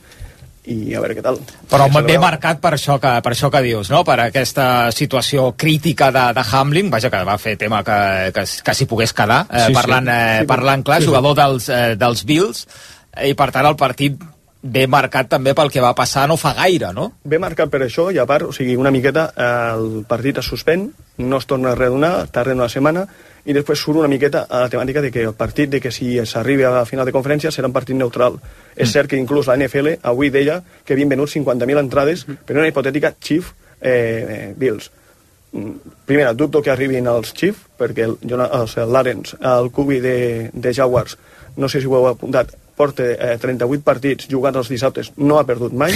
i a veure què tal.
Però ben marcat per això que, per això que dius, no? Per aquesta situació crítica de, de Hamlin, vaja, que va fer tema que, que, que s'hi pogués quedar, eh, sí, parlant, sí. Eh, parlant clar, sí, sí. Jugador dels, eh, dels Bills, i per tant el partit ve marcat també pel que va passar no fa gaire, no?
Ve marcat per això, i a part, o sigui, una miqueta, el partit es suspèn, no es torna a redonar, tarda una setmana, i després surt una miqueta a la temàtica de que el partit, de que si s'arriba a la final de conferència, serà un partit neutral. Mm. És cert que inclús la N F L avui deia que havien venut cinquanta mil entrades mm. per una hipotètica Chiefs eh, Bills. Primera, dubto que arribin els Chiefs, perquè el, o sigui, el Lawrence, el cubi de, de Jaguars, no sé si ho heu apuntat, porta eh, trenta-vuit partits jugats els dissabtes, no ha perdut mai.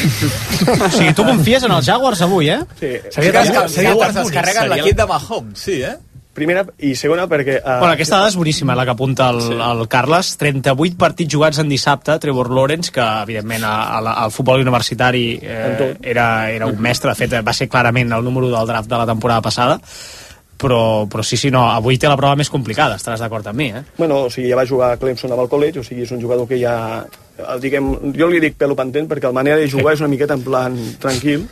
O sigui, tu confies en els Jaguars avui, eh?
Sí.
Seria que els Jaguars es carreguen l'equip de Mahomes, sí, eh?
Primera i segona perquè... Uh...
Bueno, aquesta dada és boníssima, la que apunta el, sí. el Carles. trenta-vuit partits jugats en dissabte, Trevor Lawrence, que evidentment al, al futbol universitari eh, era, era un mestre, de fet va ser clarament el número del draft de la temporada passada, però, però sí, sí, no, avui té la prova més complicada, estaràs d'acord amb mi, eh?
Bueno, o sigui, ja va jugar a Clemson amb el college, o sigui, és un jugador que ja... Diguem, jo li dic pelo pantent perquè la manera de jugar sí. és una miqueta en plan tranquil,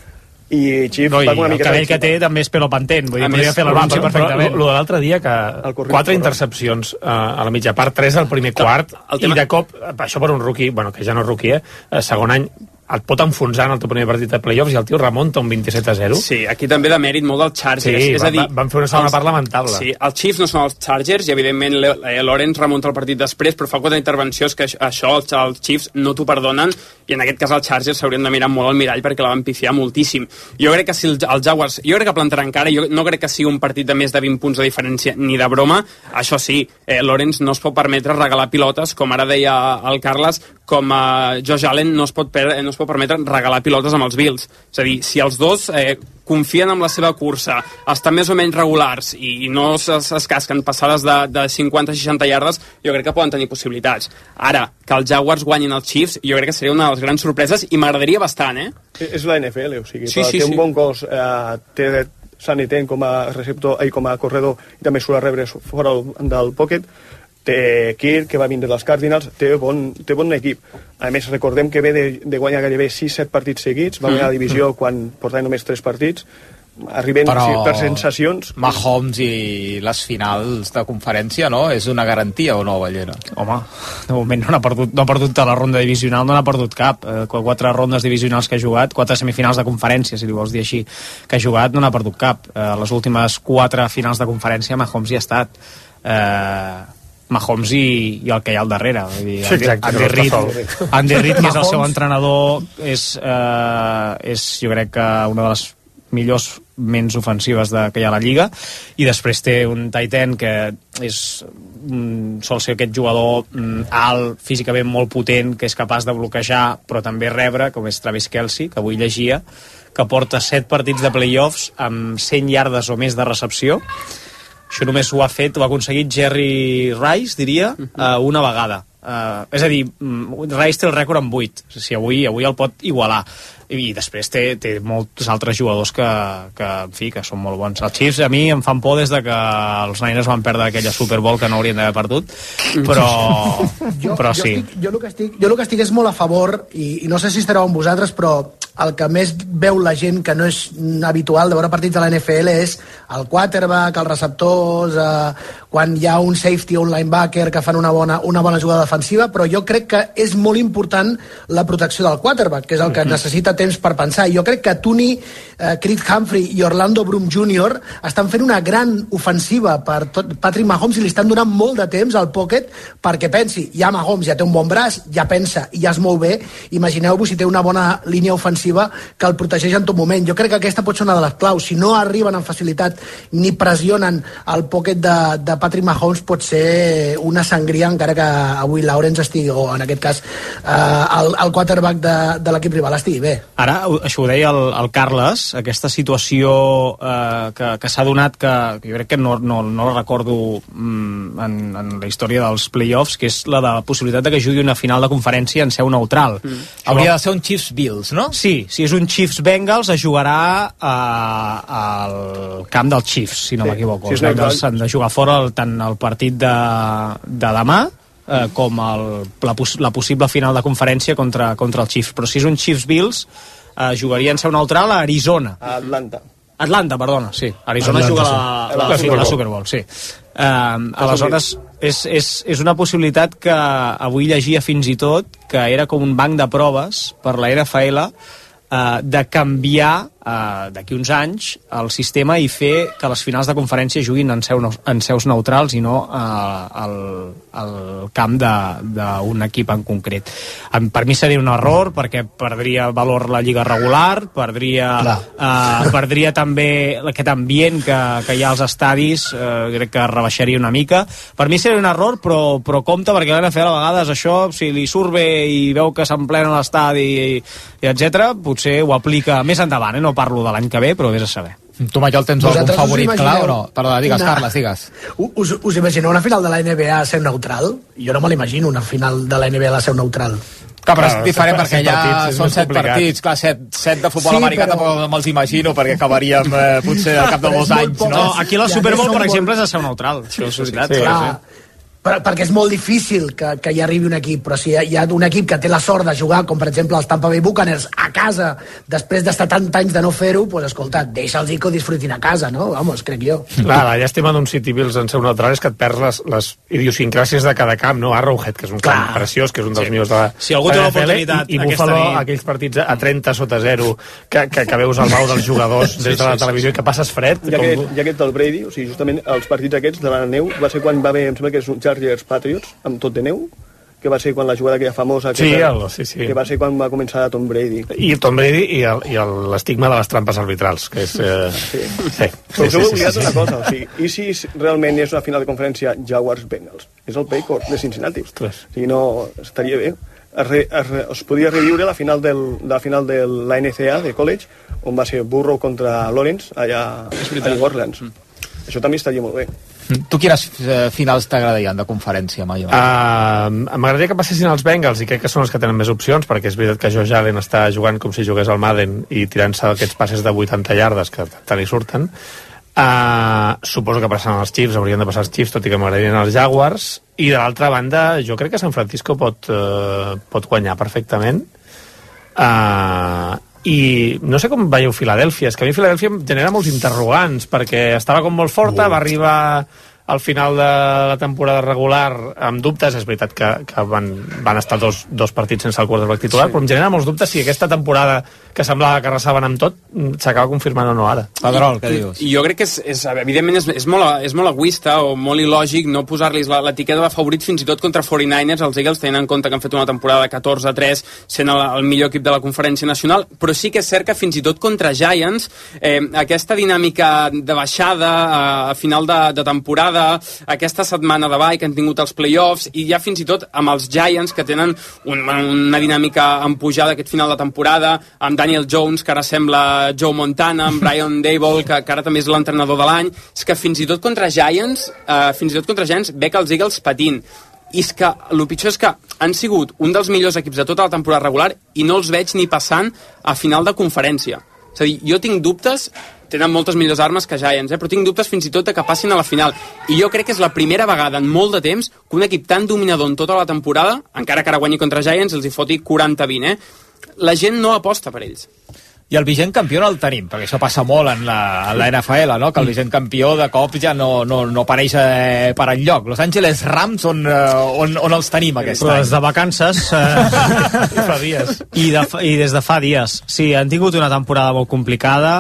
i Chief
no, i
va una
el
miqueta...
El cabell que té també és pelo pantent, vull dir, podria fer l'anunci perfectament.
Lo de l'altre dia, que quatre intercepcions uh, a la mitja part, tres al primer quart, el tema... i de cop, això per un rookie, bueno, que ja no és rookie, eh, segon any, et pot enfonsar en el teu primer partit de playoffs i el tio remunta un vint-i-set a zero.
Sí, aquí també de mèrit molt dels Chargers.
Sí,
és
va,
a dir,
van fer una segona els, part lamentable.
Sí, els Chiefs no són els Chargers i evidentment Lawrence remunta el partit després, però fa quatre intervencions que això els, els Chiefs no t'ho perdonen i en aquest cas els Chargers s'haurien de mirar molt al mirall perquè la van pifiar moltíssim. Jo crec que si els, els Jaguars, jo crec que plantaran cara, jo no crec que sigui un partit de més de vint punts de diferència ni de broma. Això sí, eh, Lawrence no es pot permetre regalar pilotes, com ara deia el Carles, com eh, Josh Allen no es pot, per, no es pot permetre regalar pilotes amb els Bills. És a dir, si els dos eh, confien en la seva cursa, estan més o menys regulars i no es, es casquen passades de, de cinquanta a seixanta iardes, jo crec que poden tenir possibilitats. Ara, que els Jaguars guanyin els Chiefs, jo crec que seria una de les grans sorpreses i m'agradaria bastant, eh?
És la N F L, o sigui,
sí, sí,
té
sí.
un bon cos, eh, té Sunny Ten com a receptor i com a corredor, i també surt a rebre fora del pocket. Té Kirk, que va vindre dels Cardinals, té bon, té bon equip. A més, recordem que ve de, de guanyar gairebé sis set partits seguits, va guanyar la divisió mm. quan portava només tres partits, arriben
però
sí, per sensacions.
Mahomes i les finals de conferència, no? És una garantia o no, Ballera?
Home, de moment no n'ha perdut, no ha perdut a la ronda divisional, no n'ha perdut cap. Eh, quatre rondes divisionals que ha jugat, quatre semifinals de conferència, si li vols dir així, que ha jugat, no n'ha perdut cap. Eh, les últimes quatre finals de conferència Mahomes hi ha estat. Eh, Mahomes i, i el que hi ha al darrere. Vull dir,
sí, exacte,
Andy, Andy Reid, Andy Reid, que és el seu entrenador, és, eh, és jo crec que una de les millors ments ofensives de, que hi ha a la Lliga, i després té un tight end que és, mm, sol ser aquest jugador mm, alt, físicament molt potent, que és capaç de bloquejar però també rebre, com és Travis Kelce, que avui llegia, que porta set partits de playoffs amb cent yardes o més de recepció. Això només ho ha fet, ho ha aconseguit Jerry Rice, diria, uh, una vegada. Uh, és a dir, Rice té el rècord amb vuit. O sigui, avui, avui el pot igualar. I després té, té molts altres jugadors que, que, en fi, que són molt bons. Els Chiefs a mi em fan por des de que els Niners van perdre aquella Super Bowl que no haurien d'haver perdut, però,
jo,
però
jo
sí.
Estic, jo, el que estic, jo el que estic és molt a favor, i, i no sé si estareu amb vosaltres, però el que més veu la gent que no és habitual de veure partits de la N F L és el quarterback, els receptors, eh, quan hi ha un safety o un linebacker que fan una bona, una bona jugada defensiva, però jo crec que és molt important la protecció del quarterback, que és el que mm-hmm. necessita temps per pensar. Jo crec que Tuni, eh, Creed Humphrey i Orlando Broom júnior estan fent una gran ofensiva per tot Patrick Mahomes i li estan donant molt de temps al pocket perquè pensi, ja Mahomes ja té un bon braç, ja pensa i ja es mou bé. Imagineu-vos si té una bona línia ofensiva que el protegeix en tot moment. Jo crec que aquesta pot ser una de les claus. Si no arriben amb facilitat ni pressionen el pocket de, de Patrick Mahomes, pot ser una sangria, encara que avui Lawrence estigui, o en aquest cas eh, el, el quarterback de, de l'equip rival estigui bé.
Ara, això ho deia el, el Carles, aquesta situació eh, que, que s'ha donat, que, que jo crec que no, no, no la recordo mm, en, en la història dels playoffs, que és la de la possibilitat de que jugui una final de conferència en seu neutral. Mm.
Hauria de ser un Chiefs-Bills, no?
Sí, si és un Chiefs-Bengals es jugarà eh, al camp dels Chiefs, si no sí, m'equivoco. Sí, els Bengals han de jugar fora el, tant el partit de, de demà eh, com el, la, la possible final de conferència contra, contra els Chiefs. Però si és un Chiefs-Bills eh, jugaria en seu neutral a Arizona.
A Atlanta.
Atlanta, perdona, sí. Arizona
Atlanta,
juga
sí.
la, la,
la,
la, la Super Bowl, sí. Uh, aleshores, és, és, és una possibilitat que avui llegia fins i tot que era com un banc de proves per la N F L uh, de canviar uh, d'aquí uns anys el sistema i fer que les finals de conferència juguin en, seu, en seus neutrals i no uh, al, al camp d'un equip en concret. Per mi seria un error perquè perdria valor la lliga regular, perdria, uh, perdria també aquest ambient que, que hi ha als estadis, uh, crec que rebaixaria una mica. Per mi seria un error, però, però compte perquè l'N F L a vegades això, si li surt bé i veu que s'emplena l'estadi i, i etcètera, potser ho aplica més endavant, eh? No parlo de l'any que ve, però vés a saber.
Tu, Mallol, tens algun favorit clar o no? Perdó, digues, una... Carles, digues.
Us, us imagineu una final de la N B A a ser neutral? Jo no me l'imagino, una final de la N B A a ser neutral.
Clar, però és diferent perquè ja són set partits, clar, set, set de futbol sí, americà però... tampoc me'ls imagino perquè acabaríem eh, potser al cap de molts anys, no?
Aquí la Super Bowl, per exemple, és a ser neutral. Això és veritat.
Sí, sí. Per, perquè és molt difícil que, que hi arribi un equip, però si hi ha, hi ha un equip que té la sort de jugar, com per exemple els Tampa Bay Buccaneers, a casa, després d'estar tant anys de no fer-ho, doncs escolta, deixa'ls que ho disfrutin a casa, no? Vamos, crec jo.
Clar, la llàstima d'un City Bills en seu neutral és que et perds les, les idiosincràcies de cada camp, no? Arrowhead, que és un camp Clar. preciós, que és un dels sí. millors de la
si algú té l'oportunitat
i, i Buffalo, nit. aquells partits a trenta sota zero, que, que, que veus el bau dels jugadors des de la sí, televisió sí. i que passes fred.
I aquest, com... aquest del Brady, o sigui, justament els partits aquests de la neu, va ser quan va haver, em sembla que és un Chargers Patriots, amb tot de neu, que va ser quan la jugada aquella famosa que,
sí,
era,
el, sí, sí.
que va ser quan va començar Tom Brady
i Tom Brady i l'estigma de les trampes arbitrals que és eh... sí. Sí.
Però us heu oblidat una cosa, o sigui, i si realment és una final de conferència Jaguars-Bengals, és el Paycor de Cincinnati.
Ostres.
O sigui, no, estaria bé es, re, es, re, es podia reviure la final, del, de la final de la N C A de college, on va ser Burrow contra Lawrence allà a New Orleans. Mm. Això també estaria molt bé.
Tu quines eh, finals t'agradarien de conferència, Maio?
Uh, M'agradaria que passessin els Bengals, i crec que són els que tenen més opcions, perquè és veritat que Josh Allen està jugant com si jugués al Madden i tirant-se aquests passes de vuitanta iardes que tant li surten. Uh, suposo que passaran els Chiefs, haurien de passar els Chiefs, tot i que m'agradarien els Jaguars, i de l'altra banda jo crec que San Francisco pot, uh, pot guanyar perfectament. Uh, i no sé com veieu Filadèlfia, és que a mi Filadèlfia em genera molts interrogants, perquè estava com molt forta, uh. va arribar al final de la temporada regular amb dubtes, és veritat que, que van, van estar dos, dos partits sense el quarterback titular, sí. Però em genera molts dubtes si aquesta temporada que semblava que arrasaven amb tot s'acaba confirmant o no ara.
Pedrol, què dius?
I jo crec que és, és evidentment és, és, molt, és molt egoista o molt il·lògic no posar-los l'etiqueta de favorit fins i tot contra quaranta-niners, els Eagles tenint en compte que han fet una temporada catorze a tres sent el, el millor equip de la conferència nacional, però sí que és cert que fins i tot contra Giants eh, aquesta dinàmica de baixada a final de, de temporada, aquesta setmana de bye que han tingut els playoffs, i ja fins i tot amb els Giants que tenen un, una dinàmica en pujada aquest final de temporada, amb Daniel Jones, que ara sembla Joe Montana, amb Brian Daboll, que, que ara també és l'entrenador de l'any, és que fins i tot contra Giants, eh, fins i tot contra Giants, ve que els Eagles patint. I és que el pitjor és que han sigut un dels millors equips de tota la temporada regular i no els veig ni passant a final de conferència. És a dir, jo tinc dubtes, tenen moltes millors armes que Giants, eh? Però tinc dubtes fins i tot de que passin a la final. I jo crec que és la primera vegada en molt de temps que un equip tan dominador en tota la temporada, encara que ara guanyi contra Giants, els hi foti quaranta a vint, eh? La gent no aposta per ells.
I el vigent campió no el tenim, perquè això passa molt en la, en la N F L, no? Que el vigent campió de cop ja no, no, no apareix eh, per enlloc. Los Angeles Rams, on, eh, on, on els tenim aquest
Però
any?
des de vacances eh,
fa dies.
I, de, i des de fa dies. Sí, han tingut una temporada molt complicada.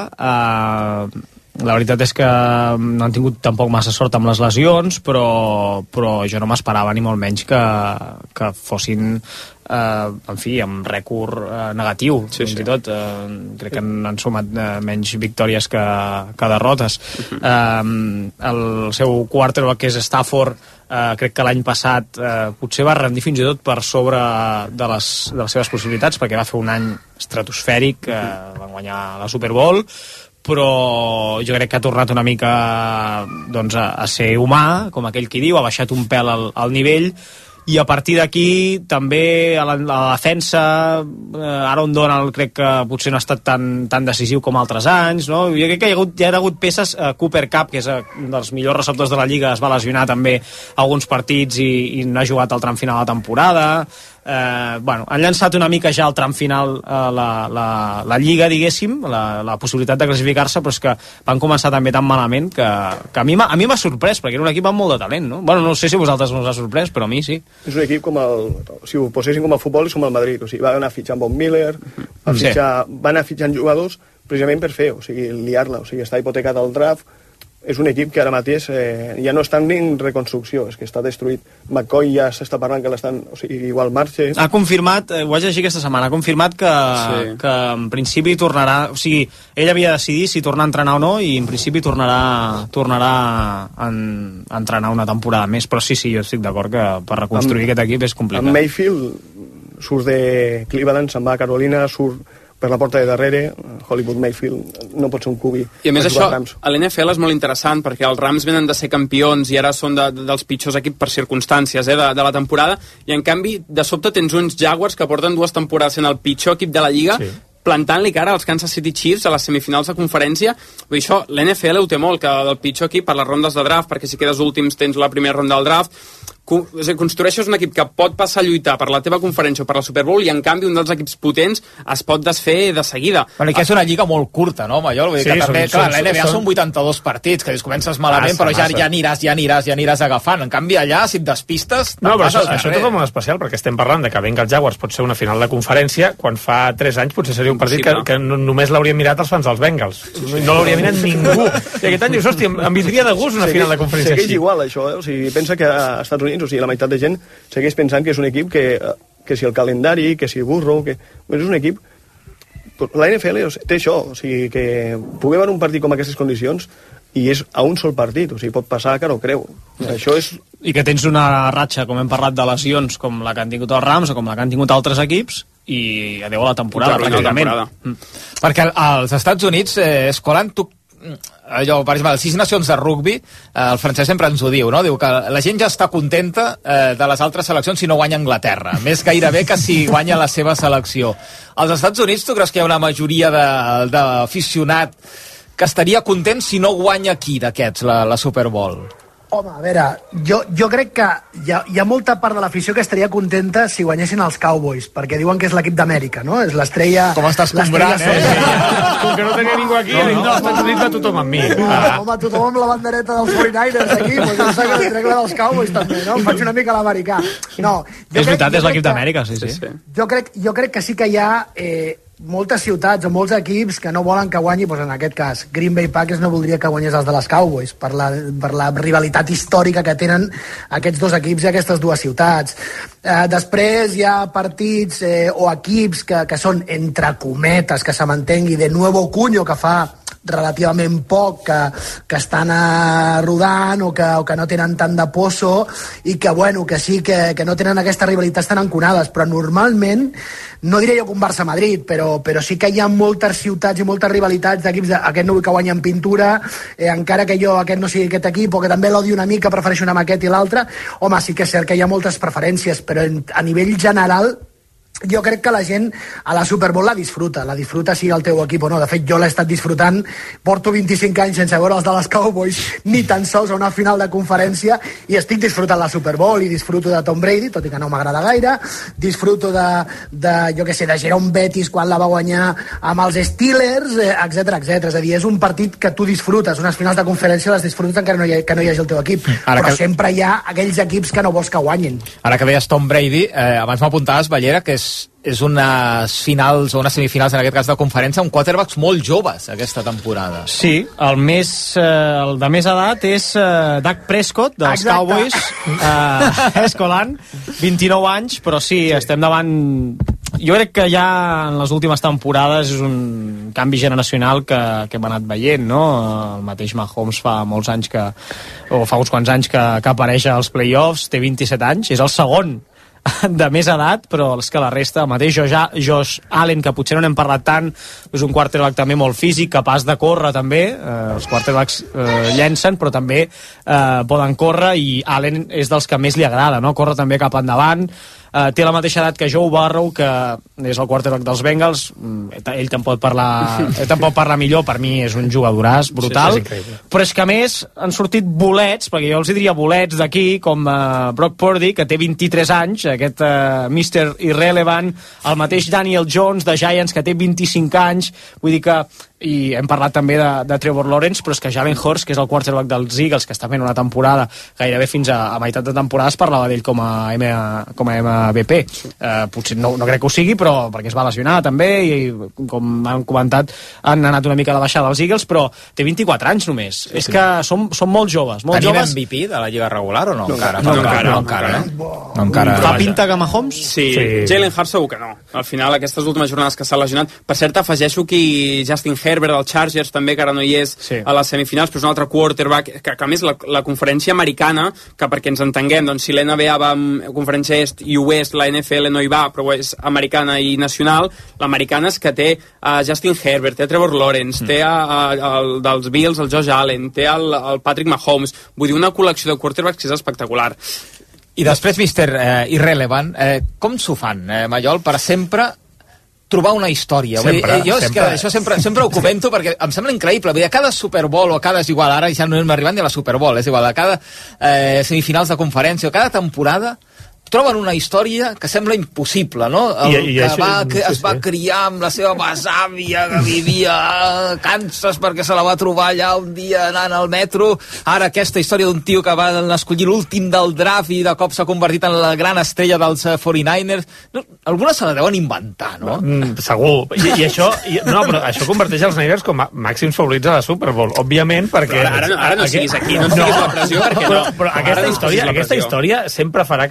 Eh, la veritat és que no han tingut tampoc massa sort amb les lesions, però, però jo no m'esperava ni molt menys que, que fossin eh, en fi, amb rècord eh, negatiu, sí, fins sí. i tot eh, crec que han, han sumat eh, menys victòries que, que derrotes. Uh-huh. eh, el seu quarterback, que és Stafford, eh, crec que l'any passat eh, potser va rendir fins i tot per sobre de les, de les seves possibilitats, perquè va fer un any estratosfèric, eh, van guanyar la Super Bowl, però jo crec que ha tornat una mica doncs, a, a ser humà, com aquell qui diu, ha baixat un pèl al, al nivell, i a partir d'aquí també a la, a la defensa eh, Aaron Donald crec que potser no ha estat tan, tan decisiu com altres anys, no? Jo crec que hi ha hagut, hi ha hagut peces, eh, Cooper Cup, que és un dels millors receptors de la Lliga, es va lesionar també alguns partits i, i no ha jugat al tram final de la temporada. Eh, bueno, han llançat una mica ja al tram final eh, la, la, la Lliga, diguéssim, la, la possibilitat de classificar-se, però és que van començar també tan malament que, que a mi m'ha sorprès, perquè era un equip amb molt de talent, no? Bueno, no sé si a vosaltres no us ha sorprès, però a mi sí.
És un equip com el... Si ho posessin com a futbol, és com el Madrid. O sigui, va anar fitxant Von Miller, va, fitxar, sí. va anar fitxant jugadors precisament per fer, o sigui, liar-la. O sigui, està hipotecat al draft. És un equip que ara mateix eh, ja no està ni en reconstrucció, és que està destruït. McCoy ja s'està parlant que l'estan... O sigui, igual marxa...
Ha confirmat, eh, ho vaig llegir aquesta setmana, ha confirmat que, sí. que en principi tornarà... O sigui, ell havia de decidir si tornar a entrenar o no, i en principi tornarà tornarà a, a entrenar una temporada més, però sí, sí, jo estic d'acord que per reconstruir amb, aquest equip és complicat.
Amb Mayfield surt de Cleveland, se'n va a Carolina, surt per la porta de darrere, Hollywood Mayfield no pot ser un cubi.
I a més això, a l'N F L és molt interessant perquè els Rams venen de ser campions i ara són de, de, dels pitjors equips per circumstàncies eh, de, de la temporada, i en canvi de sobte tens uns Jaguars que porten dues temporades sent el pitjor equip de la Lliga, sí. plantant-li cara als Kansas City Chiefs a les semifinals de conferència. Vull dir, això l'N F L ho té molt, que del pitjor equip per les rondes de draft, perquè si quedes últims tens la primera ronda del draft. Construeixes un equip que pot passar a lluitar per la teva conferència o per la Super Bowl, i en canvi un dels equips potents es pot desfer de seguida.
Bueno, i que és una lliga molt curta, no, Mallol? Vull dir sí, que també, són, clar, la N B A són, són vuitanta-dos partits, que dius, comences malament, massa, però ja, ja aniràs, ja aniràs, ja aniràs agafant. En canvi, allà, si et despistes...
No, però això, això tot és molt especial, perquè estem parlant de que Bengals Jaguars pot ser una final de conferència, quan fa tres anys potser seria un partit sí, que, no? que només l'hauríem mirat els fans dels Bengals. No l'hauria mirat ningú. I aquest any dius, hòstia, em vindria de gust una segueix, final de conferència.
Segueix igual, això, eh? O sigui, pensa que a Estats Units, o sigui, la meitat de gent segueix pensant que és un equip que, que si el calendari, que si Burrow, que és un equip... La N F L té això, o sigui, que pugui haver un partit com aquestes condicions i és a un sol partit, o sigui, pot passar que no creu. Això és...
I que tens una ratxa, com hem parlat, de lesions com la que han tingut els Rams o com la que han tingut altres equips, i adeu a la temporada, pràcticament.
Mm. Perquè als Estats Units, eh, Escolant, tu allò, per exemple, les sis nacions de rugbi, eh, el francès sempre ens ho diu, no? Diu que la gent ja està contenta eh, de les altres seleccions si no guanya Anglaterra, més gairebé que si guanya la seva selecció. Als Estats Units tu creus que hi ha una majoria d'aficionat que estaria content si no guanya qui d'aquests, la, la Super Bowl?
Home, a veure, jo, jo crec que hi ha, hi ha molta part de l'afició que estaria contenta si guanyessin els Cowboys, perquè diuen que és l'equip d'Amèrica, no? És l'estrella...
Com estàs comprant, eh? Com que no tenia ningú aquí, no, no. Als Estats Units va tothom amb mi.
Ah. Home, tothom amb la bandereta dels forty-niners aquí, doncs jo sé que trec la dels Cowboys també, no? Em faig una mica l'americà. No,
és veritat, és l'equip d'Amèrica, sí, sí.
Jo crec, jo crec que sí que hi ha... Eh, moltes ciutats o molts equips que no volen que guanyi, doncs en aquest cas Green Bay Packers no voldria que guanyés els de les Cowboys per la, per la rivalitat històrica que tenen aquests dos equips i aquestes dues ciutats. Eh, després hi ha partits eh, o equips que, que són entre cometes, que se m'entengui, de nuevo cuño, que fa relativament poc que, que estan a rodant o que, o que no tenen tant de poso i que, bueno, que sí, que, que no tenen aquestes rivalitats tan enconades, però normalment no diré jo que un Barça-Madrid, però, però sí que hi ha moltes ciutats i moltes rivalitats d'equips, aquest no vull que guanyi en pintura, eh, encara que jo aquest no sigui aquest equip o que també l'odi una mica, prefereixo anar amb aquest i l'altre. Home, sí que és cert que hi ha moltes preferències, però en, a nivell general jo crec que la gent a la Super Bowl la disfruta, la disfruta sigui el teu equip o no. De fet, jo l'he estat disfrutant, porto vint-i-cinc anys sense veure els de les Cowboys ni tan sols a una final de conferència i estic disfrutant la Super Bowl i disfruto de Tom Brady, tot i que no m'agrada gaire, disfruto de, de jo què sé, de Jerome Bettis quan la va guanyar amb els Steelers, etcètera, etcètera. És a dir, és un partit que tu disfrutes, unes finals de conferència les disfrutes encara no hi, ha, que no hi hagi el teu equip, ara però que... sempre hi ha aquells equips que no vols que guanyin.
Ara que deies Tom Brady, eh, abans m'apuntaves, Ballera, que és és unes finals o unes semifinals, en aquest cas de conferència, amb quarterbacks molt joves aquesta temporada.
Sí, el més eh, el de més edat és eh, Dak Prescott, dels Exacte. Cowboys, eh, Escolant, vint-i-nou anys, però sí, sí, estem davant... Jo crec que ja en les últimes temporades és un canvi generacional que, que hem anat veient, no? El mateix Mahomes fa molts anys que, o fa uns quants anys que, que apareix als playoffs, té vint-i-set anys, és el segon de més edat, però és que la resta, el mateix Josh, Josh Allen, que potser no n'hem parlat tant, és un quarterback també molt físic, capaç de córrer també, eh, els quarterbacks eh, llencen, però també eh, poden córrer, i Allen és dels que més li agrada, no? Corre també cap endavant, eh, té la mateixa edat que Joe Burrow, que és el quarterback dels Bengals, ell te'n pot parlar, te'n pot parlar millor, per mi és un jugadoràs brutal, sí, sí, però és que a més han sortit bolets, perquè jo els diria bolets d'aquí, com eh, Brock Purdy, que té vint-i-tres anys, aquest uh, mister Irrelevant, el mateix Daniel Jones de Giants, que té vint-i-cinc anys, vull dir que, i hem parlat també de, de Trevor Lawrence, però és que Jalen Hurts, que és el quarterback dels Eagles, que està fent una temporada gairebé fins a, a meitat de temporada, es parlava d'ell com a, M, com a M V P. Uh, potser no, no crec que ho sigui, però perquè es va lesionar també, i com han comentat, han anat una mica a la baixada dels Eagles, però té vint-i-quatre anys només. Sí, és sí. que són, són molt joves. Molt
Tenim
joves.
M V P de la Lliga regular o no? No, encara.
No,
no,
encara,
no,
no,
encara,
encara,
no, encara, no. encara.
Fa pinta que Mahomes?
Sí, sí. Jalen Hurts segur que no. Al final, aquestes últimes jornades que s'ha lesionat, per cert, afegeixo que Justin Herbert del Chargers també, que ara no hi és sí. a les semifinals, però és un altre quarterback, que, que a més la, la conferència americana, que perquè ens entenguem, doncs si l'N B A va amb conferència est i oest, la N F L no hi va, però és americana i nacional, l'americana és que té a Justin Herbert, té a Trevor Lawrence, mm. té a, a, a, el dels Bills, el Josh Allen, té el, el Patrick Mahomes, vull dir, una col·lecció de quarterbacks que és espectacular.
I després, mister eh, Irrelevant, eh, com s'ho fan, eh, Mallol, per sempre trobar una història?
Sempre,
vull dir, jo és
sempre.
que això sempre, sempre ho comento perquè em sembla increïble. Vull dir, a cada Super Bowl o a cada, és igual, ara ja no hem arribat ni a la Super Bowl, és igual, a cada eh, semifinals de conferència o cada temporada troben una història que sembla impossible, no? El
I, i
que,
això,
va, que
sí,
es va
sí.
criar amb la seva besàvia, que vivia a Kansas perquè se la va trobar allà un dia anant al metro. Ara aquesta història d'un tio que va escollir l'últim del draft i de cop s'ha convertit en la gran estrella dels forty-niners. No, algunes se la deuen inventar, no?
Mm, segur. I, i això, i, no, però això converteix els Niners com a màxims favorits a la Super Bowl, òbviament, perquè...
Però ara, ara no, ara no siguis aquí, no, no siguis la pressió, perquè
però,
no.
Però aquesta,
no
història, aquesta història sempre farà que tothom vagi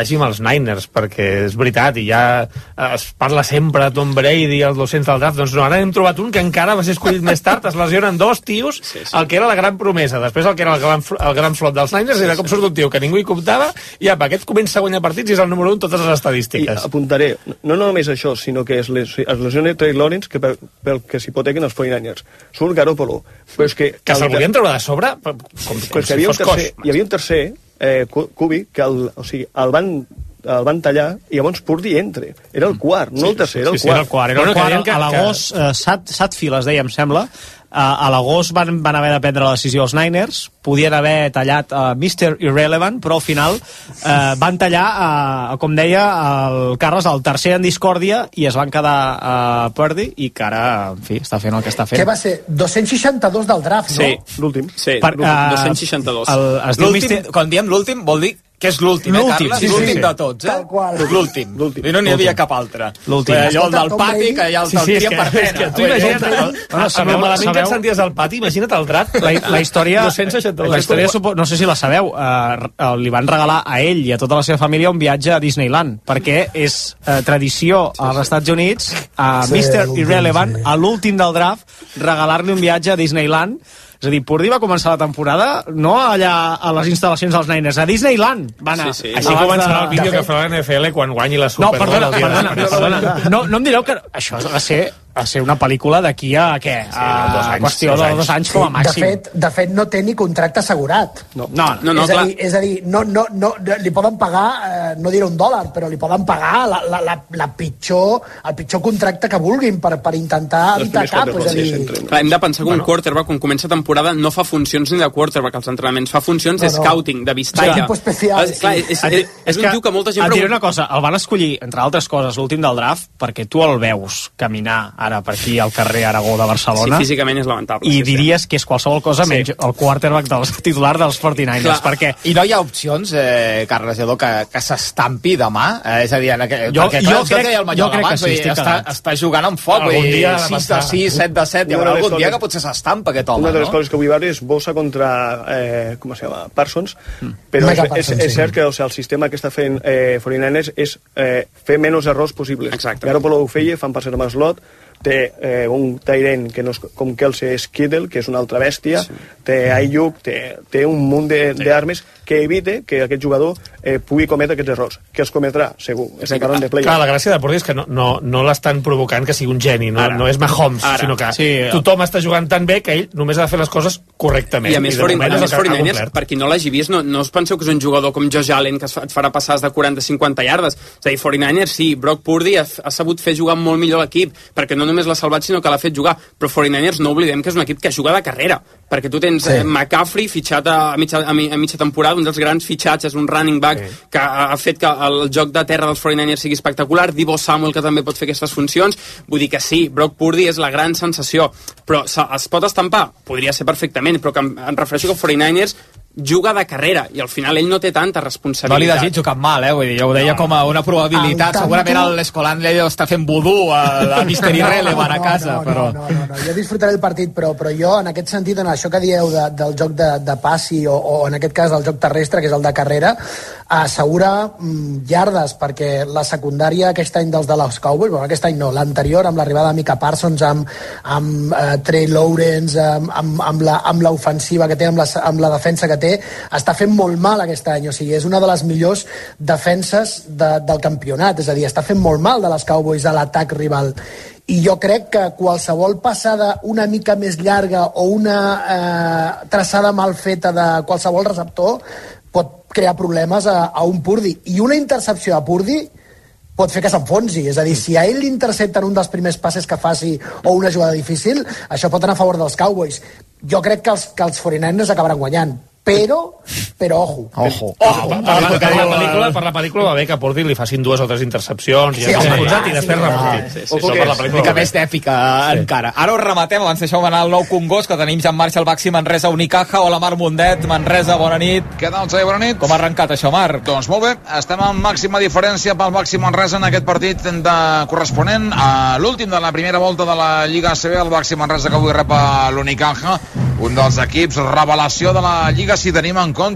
vagi amb els Niners, perquè és veritat, i ja es parla sempre de Tom Brady i els dos-cents del draft, doncs no, ara hem trobat un que encara va ser escollit més tard, es lesionen dos tios, sí, sí. El que era la gran promesa, després el que era el gran, el gran flot dels Niners, sí, era com sí. Surt un tio que ningú hi comptava, i apa, aquest comença a guanyar partits i és el número un totes les estadístiques.
I apuntaré, no només això, sinó que es, les, es lesiona Trey Lawrence, que pel, pel que s'hipotequen els quaranta-niners. Surt Garoppolo. Però és que,
que se'l volien treure de sobre? Com,
com si hi havia un tercer, hi havia un tercer eh, Cubi, que el, o sigui, el van el van tallar i llavors Purdy entra. Era el quart, no el tercer, era el
sí, sí,
Era
era
el quart. Era
bueno,
el quart
que, a l'agost, que... uh, Sat, Satfield es deia, em sembla, uh, a l'agost van, van haver de prendre la decisió els Niners, podien haver tallat uh, mister Irrelevant, però al final uh, van tallar, uh, com deia el Carles, el tercer en discòrdia i es van quedar a uh, Purdy i que ara, en fi, està fent el que està fent.
Què va ser? dos-cents seixanta-dos del draft, no?
Sí, l'últim. Sí,
per, uh,
dos-cents seixanta-dos.
El, l'últim, mister... Quan diem l'últim, vol dir que és l'últim, eh, Carles?
Sí,
l'últim
sí,
de tots, eh?
Tal qual.
L'últim. I no n'hi havia cap altre.
L'últim.
Allò del pati, que ja el sí, sí, tria per pena.
És que tu imagina't, no, amb el malament que et senties al pati, imagina't el draft.
La, la història,
dos-cents seixanta-dos.
la història no sé si la sabeu, uh, li van regalar a ell i a tota la seva família un viatge a Disneyland, perquè és uh, tradició als Estats Units a uh, mister Irrelevant, a l'últim del draft, regalar-li un viatge a Disneyland. És a dir, Purdy va començar la temporada no allà a les instal·lacions dels Niners, a Disneyland va anar.
Sí, sí. Així començarà el vídeo que farà l'N F L quan guanyi la Super Bowl.
No, perdona, perdona, perdona. No, no em direu que això va ser a ser una pel·lícula d'aquí a què? Sí, a dos anys, qüestió dos de anys. dos anys com a màxim.
De fet, de fet no té ni contracte assegurat.
No, no, no, no
és, a dir, és a dir, no, no, no, li poden pagar, eh, no diré un dòlar, però li poden pagar la, la, la, la pitjor, el pitjor contracte que vulguin per, per intentar evitar cap. És a dir...
Clar, hem de pensar que un bueno. quarterback, quan comença temporada, no fa funcions ni de quarterback als entrenaments, fa funcions no, no. de scouting, de vistaire.
Sí, especial,
és, clar, és, és, és, és un tio que molta gent...
Et diré una cosa, el van escollir, entre altres coses, l'últim del draft, perquè tu el veus caminar ara per aquí al carrer Aragó de Barcelona.
Sí, físicament és lamentable.
I
sí,
diries
sí.
que és qualsevol cosa sí. menys el quarterback dels titular dels quaranta-niners. Perquè...
I no hi ha opcions, eh, Carles Lledó, que, que s'estampi demà? Eh, és a dir, en aquell,
jo,
perquè,
clar,
jo, crec, el
jo crec que sí,
està, està jugant amb foc.
Algun dia
sis de sis, set de set, hi haurà algun dia que potser s'estampa aquest home.
Una de les
no?
coses que vull veure és Bosa contra, eh, com se llama, Parsons, mm. però és, Parsons, és, és sí. cert que o sigui, el sistema que està fent eh, quaranta-niners és eh, fer menys errors possibles.
Exacte.
Garoppolo ho feia, fan passes amb el slot, té eh, un Tyrant que no és com Kelsey Kittle, que és una altra bèstia, sí. té Ayuk, té, té un munt d'armes sí. que evite que aquest jugador eh, pugui cometre aquests errors, que els cometrà, segur. Estem parlant de play.
Clar, la gràcia de Purdy és que no, no, no l'estan provocant que sigui un geni, no, no és Mahomes, ara. sinó que sí, tothom està jugant tan bé que ell només ha de fer les coses correctament.
I a més, quaranta-niners, per qui no l'hagi vist, no, no us penseu que és un jugador com Josh Allen, que et farà passar de quaranta a cinquanta yardes. És a dir, quaranta-niners, sí, Brock Purdy ha, ha sabut fer jugar molt millor l'equip, perquè no només l'ha salvat, sinó que l'ha fet jugar. Però quaranta-niners no oblidem que és un equip que juga de carrera, perquè tu tens sí. eh, McCaffrey fitxat a, a, mitja, a, a mitja temporada, un dels grans fitxatges, un running back sí. que ha, ha fet que el joc de terra dels quaranta-niners sigui espectacular, Deebo Samuel, que també pot fer aquestes funcions. Vull dir que sí, Brock Purdy és la gran sensació, però es pot estampar? Podria ser perfectament, però que em, em refereixo que quaranta-niners juga de carrera i al final ell no té tanta responsabilitat.
No li desitjo cap mal, eh? Vull dir, jo ho deia no. com a una probabilitat. Segurament l'Escolant ell està fent vudú a, a mister Irrelevant no, no, a casa.
No,
però...
no, no, no, no. Jo disfrutaré el partit, però, però jo en aquest sentit, en això que dieu de, del joc de, de passi o, o en aquest cas el joc terrestre, que és el de carrera, assegura mm, yardes, perquè la secundària aquest any dels de los Cowboys, bueno, aquest any no, l'anterior, amb l'arribada de Micah Parsons, amb, amb uh, Trey Lawrence, amb, amb, amb, la, amb l'ofensiva que té, amb la, amb la defensa que té, està fent molt mal aquest any, o sigui, és una de les millors defenses de, del campionat, és a dir, està fent molt mal de les Cowboys a l'atac rival, i jo crec que qualsevol passada una mica més llarga o una eh, traçada mal feta de qualsevol receptor pot crear problemes a, a un Purdy, i una intercepció a Purdy pot fer que s'enfonsi, és a dir, si a ell l'intercepten un dels primers passes que faci o una jugada difícil, això pot anar a favor dels Cowboys. Jo crec que els, que els quaranta-niners acabaran guanyant, però, però ojo.
Ojo. ojo. Per, per, per, la pel·lícula, per la pel·lícula va bé que a Purdy li facin dues o tres intercepcions i, sí, sí, sí, i després remunti. Sí, sí, sí,
sí, per la pel·lícula mica més d'èpica sí. encara. Ara ho rematem, abans deixeu anar el nou Congost, que tenim ja en marxa el Baxi Manresa Unicaja. Hola, Marc Mundet, Manresa, bona nit.
Què tal, Xavi, bona nit.
Com ha arrencat això, Marc?
Doncs molt bé, estem en màxima diferència pel Baxi Manresa en aquest partit de corresponent a l'últim de la primera volta de la Lliga A C B, el Baxi Manresa que avui rep a l'Unicaja, un dels equips revelació de la Lliga si tenim en compte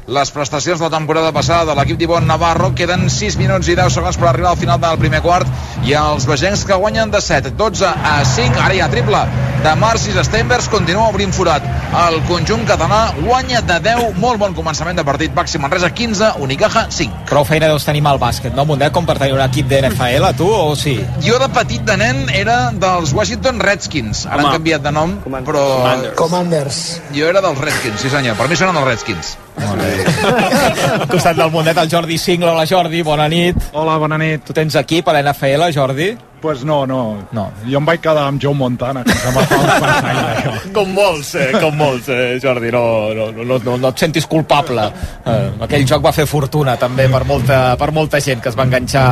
les prestacions de la temporada passada de l'equip d'Ivonne Navarro. Queden sis minuts i deu segons per arribar al final del primer quart i els vegencs que guanyen de set, dotze a cinc. Ara hi ha triple de Marcis Steinbergs, continua obrint forat el conjunt català, guanya de deu, molt bon començament de partit. Baxi Manresa quinze, Unicaja cinc.
Prou feina deus tenir al bàsquet, no, Mundet, com per tenir un equip d'N F L, tu, o sí?
Jo de petit de nen era dels Washington Redskins, ara han canviat de nom, però...
Commanders. Commanders.
Jo era dels Redskins, sí senyor, per mi sonen els Redskins.
Al costat del Mundet, el Jordi Singla. Hola, Jordi, bona nit.
Hola, bona nit.
Tu tens equip a l'N F L, Jordi?
Pues no, no.
no.
Jo em vaig quedar amb Joe Montana, que em va fa uns quants anys d'això.
Com molts, eh, com molts, eh, Jordi, no, no, no, no, no et sentis culpable. Eh, aquell joc va fer fortuna, també, per molta, per molta gent que es va enganxar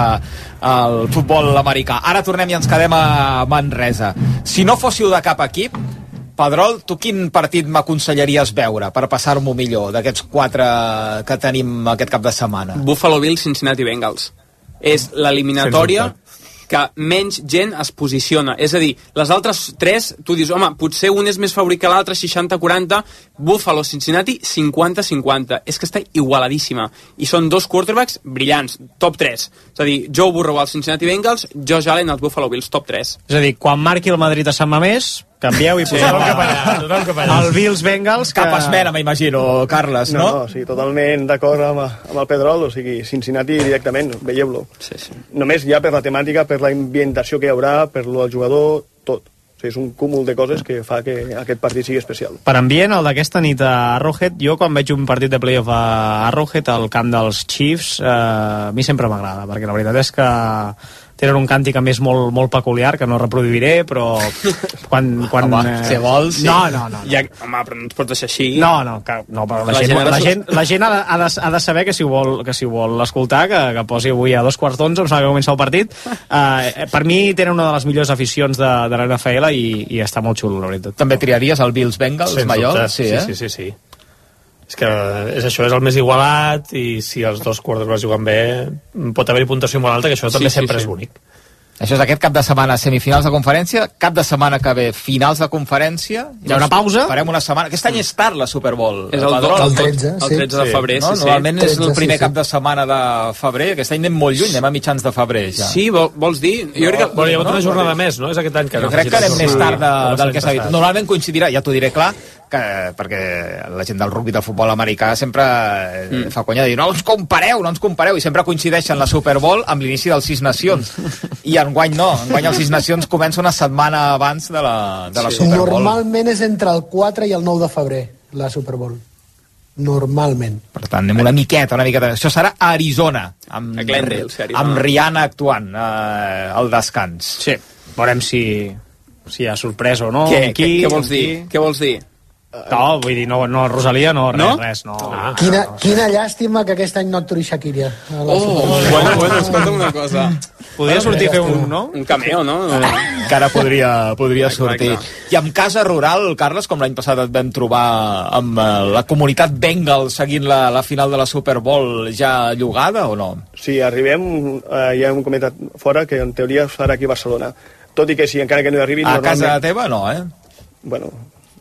al futbol americà. Ara tornem i ens quedem a Manresa. Si no fóssiu de cap equip, Pedrol, tu quin partit m'aconsellaries veure per passar-m'ho millor d'aquests quatre que tenim aquest cap de setmana?
Buffalo Bills, Cincinnati Bengals. És l'eliminatòria que menys gent es posiciona. És a dir, les altres tres, tu dius, home, potser un és més favorit que l'altre, seixanta quaranta, Buffalo, Cincinnati, cinquanta cinquanta. És que està igualadíssima. I són dos quarterbacks brillants, top tres. És a dir, Joe Burrow als Cincinnati Bengals, Josh Allen als Buffalo Bills, top tres.
És a dir, quan marqui el Madrid a Sant Mamés, canvieu i poseu
sí, cap allà, tothom cap allà.
el Bills Bengals. Que...
Cap esmena, m'imagino, Carles, no?
No, sí, totalment d'acord amb, amb el Pedrol, o sigui, Cincinnati directament, veieu-lo.
Sí, sí.
Només ja per la temàtica, per la ambientació que hi haurà, per lo del jugador, tot. O sigui, és un cúmul de coses que fa que aquest partit sigui especial.
Per ambient, el d'aquesta nit a Arrowhead, jo quan veig un partit de playoff a Arrowhead, al camp dels Chiefs, eh, a mi sempre m'agrada, perquè la veritat és que tenen un càntic a més molt, molt peculiar que no reproduiré, però quan... quan
home,
eh...
si vols, sí.
No, no, no. no.
Ja, home, però no ens pots deixar així.
No, no, que, no però la, la, gent, la, gent, la gent ha de, ha, de, ha de saber que si ho vol, que si ho vol escoltar, que, que posi avui a dos quarts d'onze, em sembla que comença el partit. Uh, per mi tenen una de les millors aficions de, de l'N F L i, i està molt xulo, la veritat.
També triaries el Bills Bengals, Mallol?
Sí, eh? sí, sí, sí, sí. És que és això, és el més igualat i si els dos quarterbacks juguen bé pot haver-hi puntuació molt alta, que això també sí, sempre sí, sí. és bonic.
Això és aquest cap de setmana semifinals de conferència, cap de setmana que ve finals de conferència.
Hi ha una pausa.
Farem una setmana. Aquest any és tard la Super Bowl.
És el, do,
el tretze,
el tretze de febrer,
sí. No?
sí,
Normalment
sí.
és el primer
tretze, sí,
cap de setmana de febrer. Aquest any anem molt lluny, anem a mitjans de febrer ja.
Sí, vol, vols dir?
Jo crec que... Bueno, hi ha hagut una jornada més, no? És aquest any que...
Jo crec que anem més tard de, del que s'ha dit. Normalment coincidirà, ja t'ho diré clar, que, perquè la gent del rugby del futbol americà sempre mm. fa conya de dir no ens compareu, no ens compareu, i sempre coincideixen la Super Bowl amb l'inici dels Sis Nacions i enguany no, enguany els Sis Nacions comença una setmana abans de la, de la sí. Super Bowl.
Normalment és entre el quatre i el nou de febrer la Super Bowl, normalment.
Per tant, anem una miqueta, una miqueta. Això serà a Arizona, amb,
a Glendale, sí, Arizona.
Amb Rihanna actuant eh, al descans.
Sí, veurem si, si hi ha sorpresa o no.
Què,
qui,
què, què vols dir? Què vols dir?
No, vull dir, no, no Rosalia, no, res, no? res, no.
Ah, quina, no, quina llàstima que aquest any no actuï Shakira.
Oh, bueno, bueno, escolta'm una cosa.
Podria sortir a fer un, no?
Un cameo, no?
Encara podria, podria sortir. I amb Casa Rural, Carles, com l'any passat et vam trobar amb la comunitat Bengal seguint la, la final de la Super Bowl ja llogada o no?
Sí, arribem, eh, ja hem comentat fora que en teoria farà aquí a Barcelona. Tot i que sí, encara que no hi arribin...
A normalment... casa teva no, eh?
Bueno...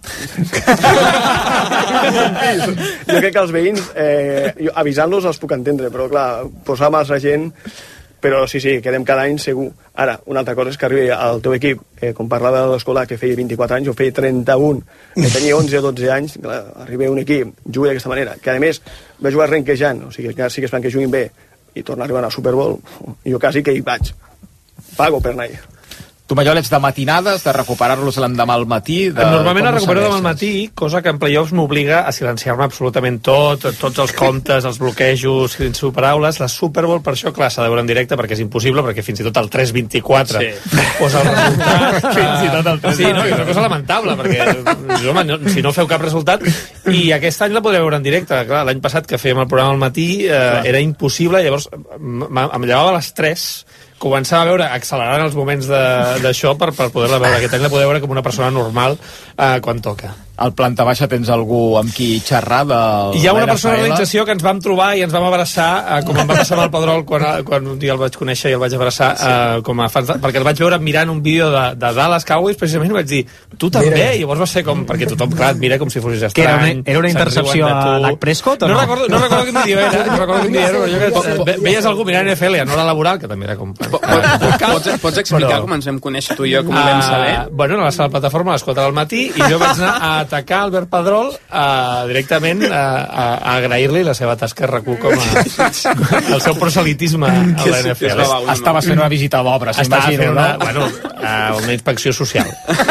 jo crec que els veïns eh, avisant-los els puc entendre, però clar, posar massa gent, però sí, sí, quedem cada any segur. Ara, una altra cosa és que arribi al teu equip, eh, com parlava de l'escola que feia vint-i-quatre anys o feia trenta-un, que tenia onze o dotze anys, clar, arriba un equip, jugui d'aquesta manera, que a més va jugar renquejant, o sigui que sí que es fan que juguin bé i tornar a arribar a la Super Bowl, jo quasi que hi vaig, pago per anar-hi.
Tu, Mallol, ets de matinades, de recuperar-los l'endemà al matí? De...
Normalment els recupero demà al matí, cosa que en playoffs m'obliga a silenciar-me absolutament tot, tots els comptes, els bloquejos, insuperaules. La Super Bowl, per això, clar, s'ha de veure en directe, perquè és impossible, perquè fins i tot el tres vint-i-quatre sí. posa el resultat. Fins i tot el tres vint-i-quatre. Sí, no, és una cosa lamentable, perquè home, no, si no feu cap resultat... I aquest any la podré veure en directe. Clar, l'any passat, que fèiem el programa al matí, eh, era impossible, llavors em llevava a les tres... començava a veure, accelerant els moments d'això per, per poder-la veure. Aquest any la podeu veure com una persona normal eh, quan toca.
al planta baixa tens algú amb qui xerrar de
Hi ha una
l'N F L.
personalització que ens vam trobar i ens vam abraçar, eh, com em va passar amb el Pedrol quan, quan un dia el vaig conèixer i el vaig abraçar, sí. eh, com a fans de, perquè el vaig veure mirant un vídeo de, de Dallas Cowboys, precisament vaig dir, tu també, mira. I llavors va ser com, perquè tothom, clar, et mira com si fossis estrany.
Que era una, era una intercepció a Dak Prescott o no?
No recordo, no recordo quin dia era, no recordo quin dia era, però jo que veies algú mirant N F L, no la laboral, que també era com...
Pots, pots explicar com ens vam conèixer tu i jo, com ho vam saber?
Bueno, a la sala de plataforma a les quatre del matí, i jo vaig anar a atacar Albert Pedrol uh, directament a, a, a agrair-li la seva tasca a RAC u com a el seu proselitisme a la N F L.
Estava fent una visita d'obra, s'imagina,
una,
no?
bueno, uh, una inspecció social.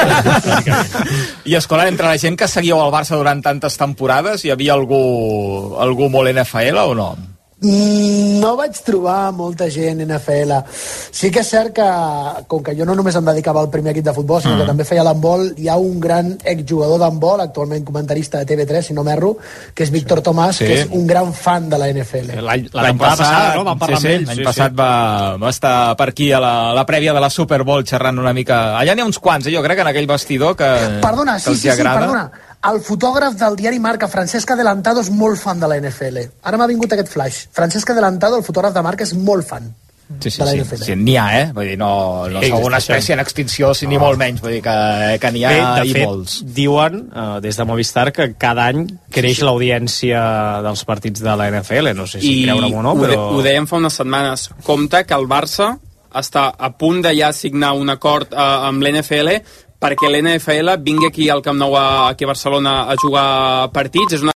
I escolar, entre la gent que seguíeu el Barça durant tantes temporades, hi havia algú, algú molt N F L o no?
No vaig trobar molta gent N F L. Sí que és cert que, com que jo no només em dedicava al primer equip de futbol, sinó mm. que també feia l'handbol, hi ha un gran exjugador d'handbol, actualment comentarista de T V tres, si no m'erro, que és Víctor sí. Tomàs, sí. que és un gran fan de la N F L.
L'any passat, passat, no? Vam parlar sí, sí, amb ell. L'any sí, passat sí. Va, va estar per aquí a la, la prèvia de la Super Bowl xerrant una mica... Allà n'hi ha uns quants, eh? Jo crec, en aquell vestidor que,
perdona,
que
sí,
els
sí,
agrada.
Sí, perdona. El fotògraf del diari Marca, Francesc Adelantado, és molt fan de la N F L. Ara m'ha vingut aquest flash. Francesc Adelantado, el fotògraf de Marca, és molt fan
sí, sí,
de la
sí,
N F L.
sí, n'hi ha, eh? Vull dir, no, no sí, sou una espècie en extinció, si ni molt menys. Vull dir que, que n'hi ha
Bé, de
i
fet,
molts.
Diuen, uh, des de Movistar, que cada any creix sí, sí. l'audiència dels partits de la N F L. No sé si creure-m'ho o no, però...
Ho, ho dèiem fa unes setmanes. Compte que el Barça està a punt de ja signar un acord uh, amb l'N F L perquè l'N F L vingui aquí al Camp Nou, aquí a Barcelona, a jugar partits. És una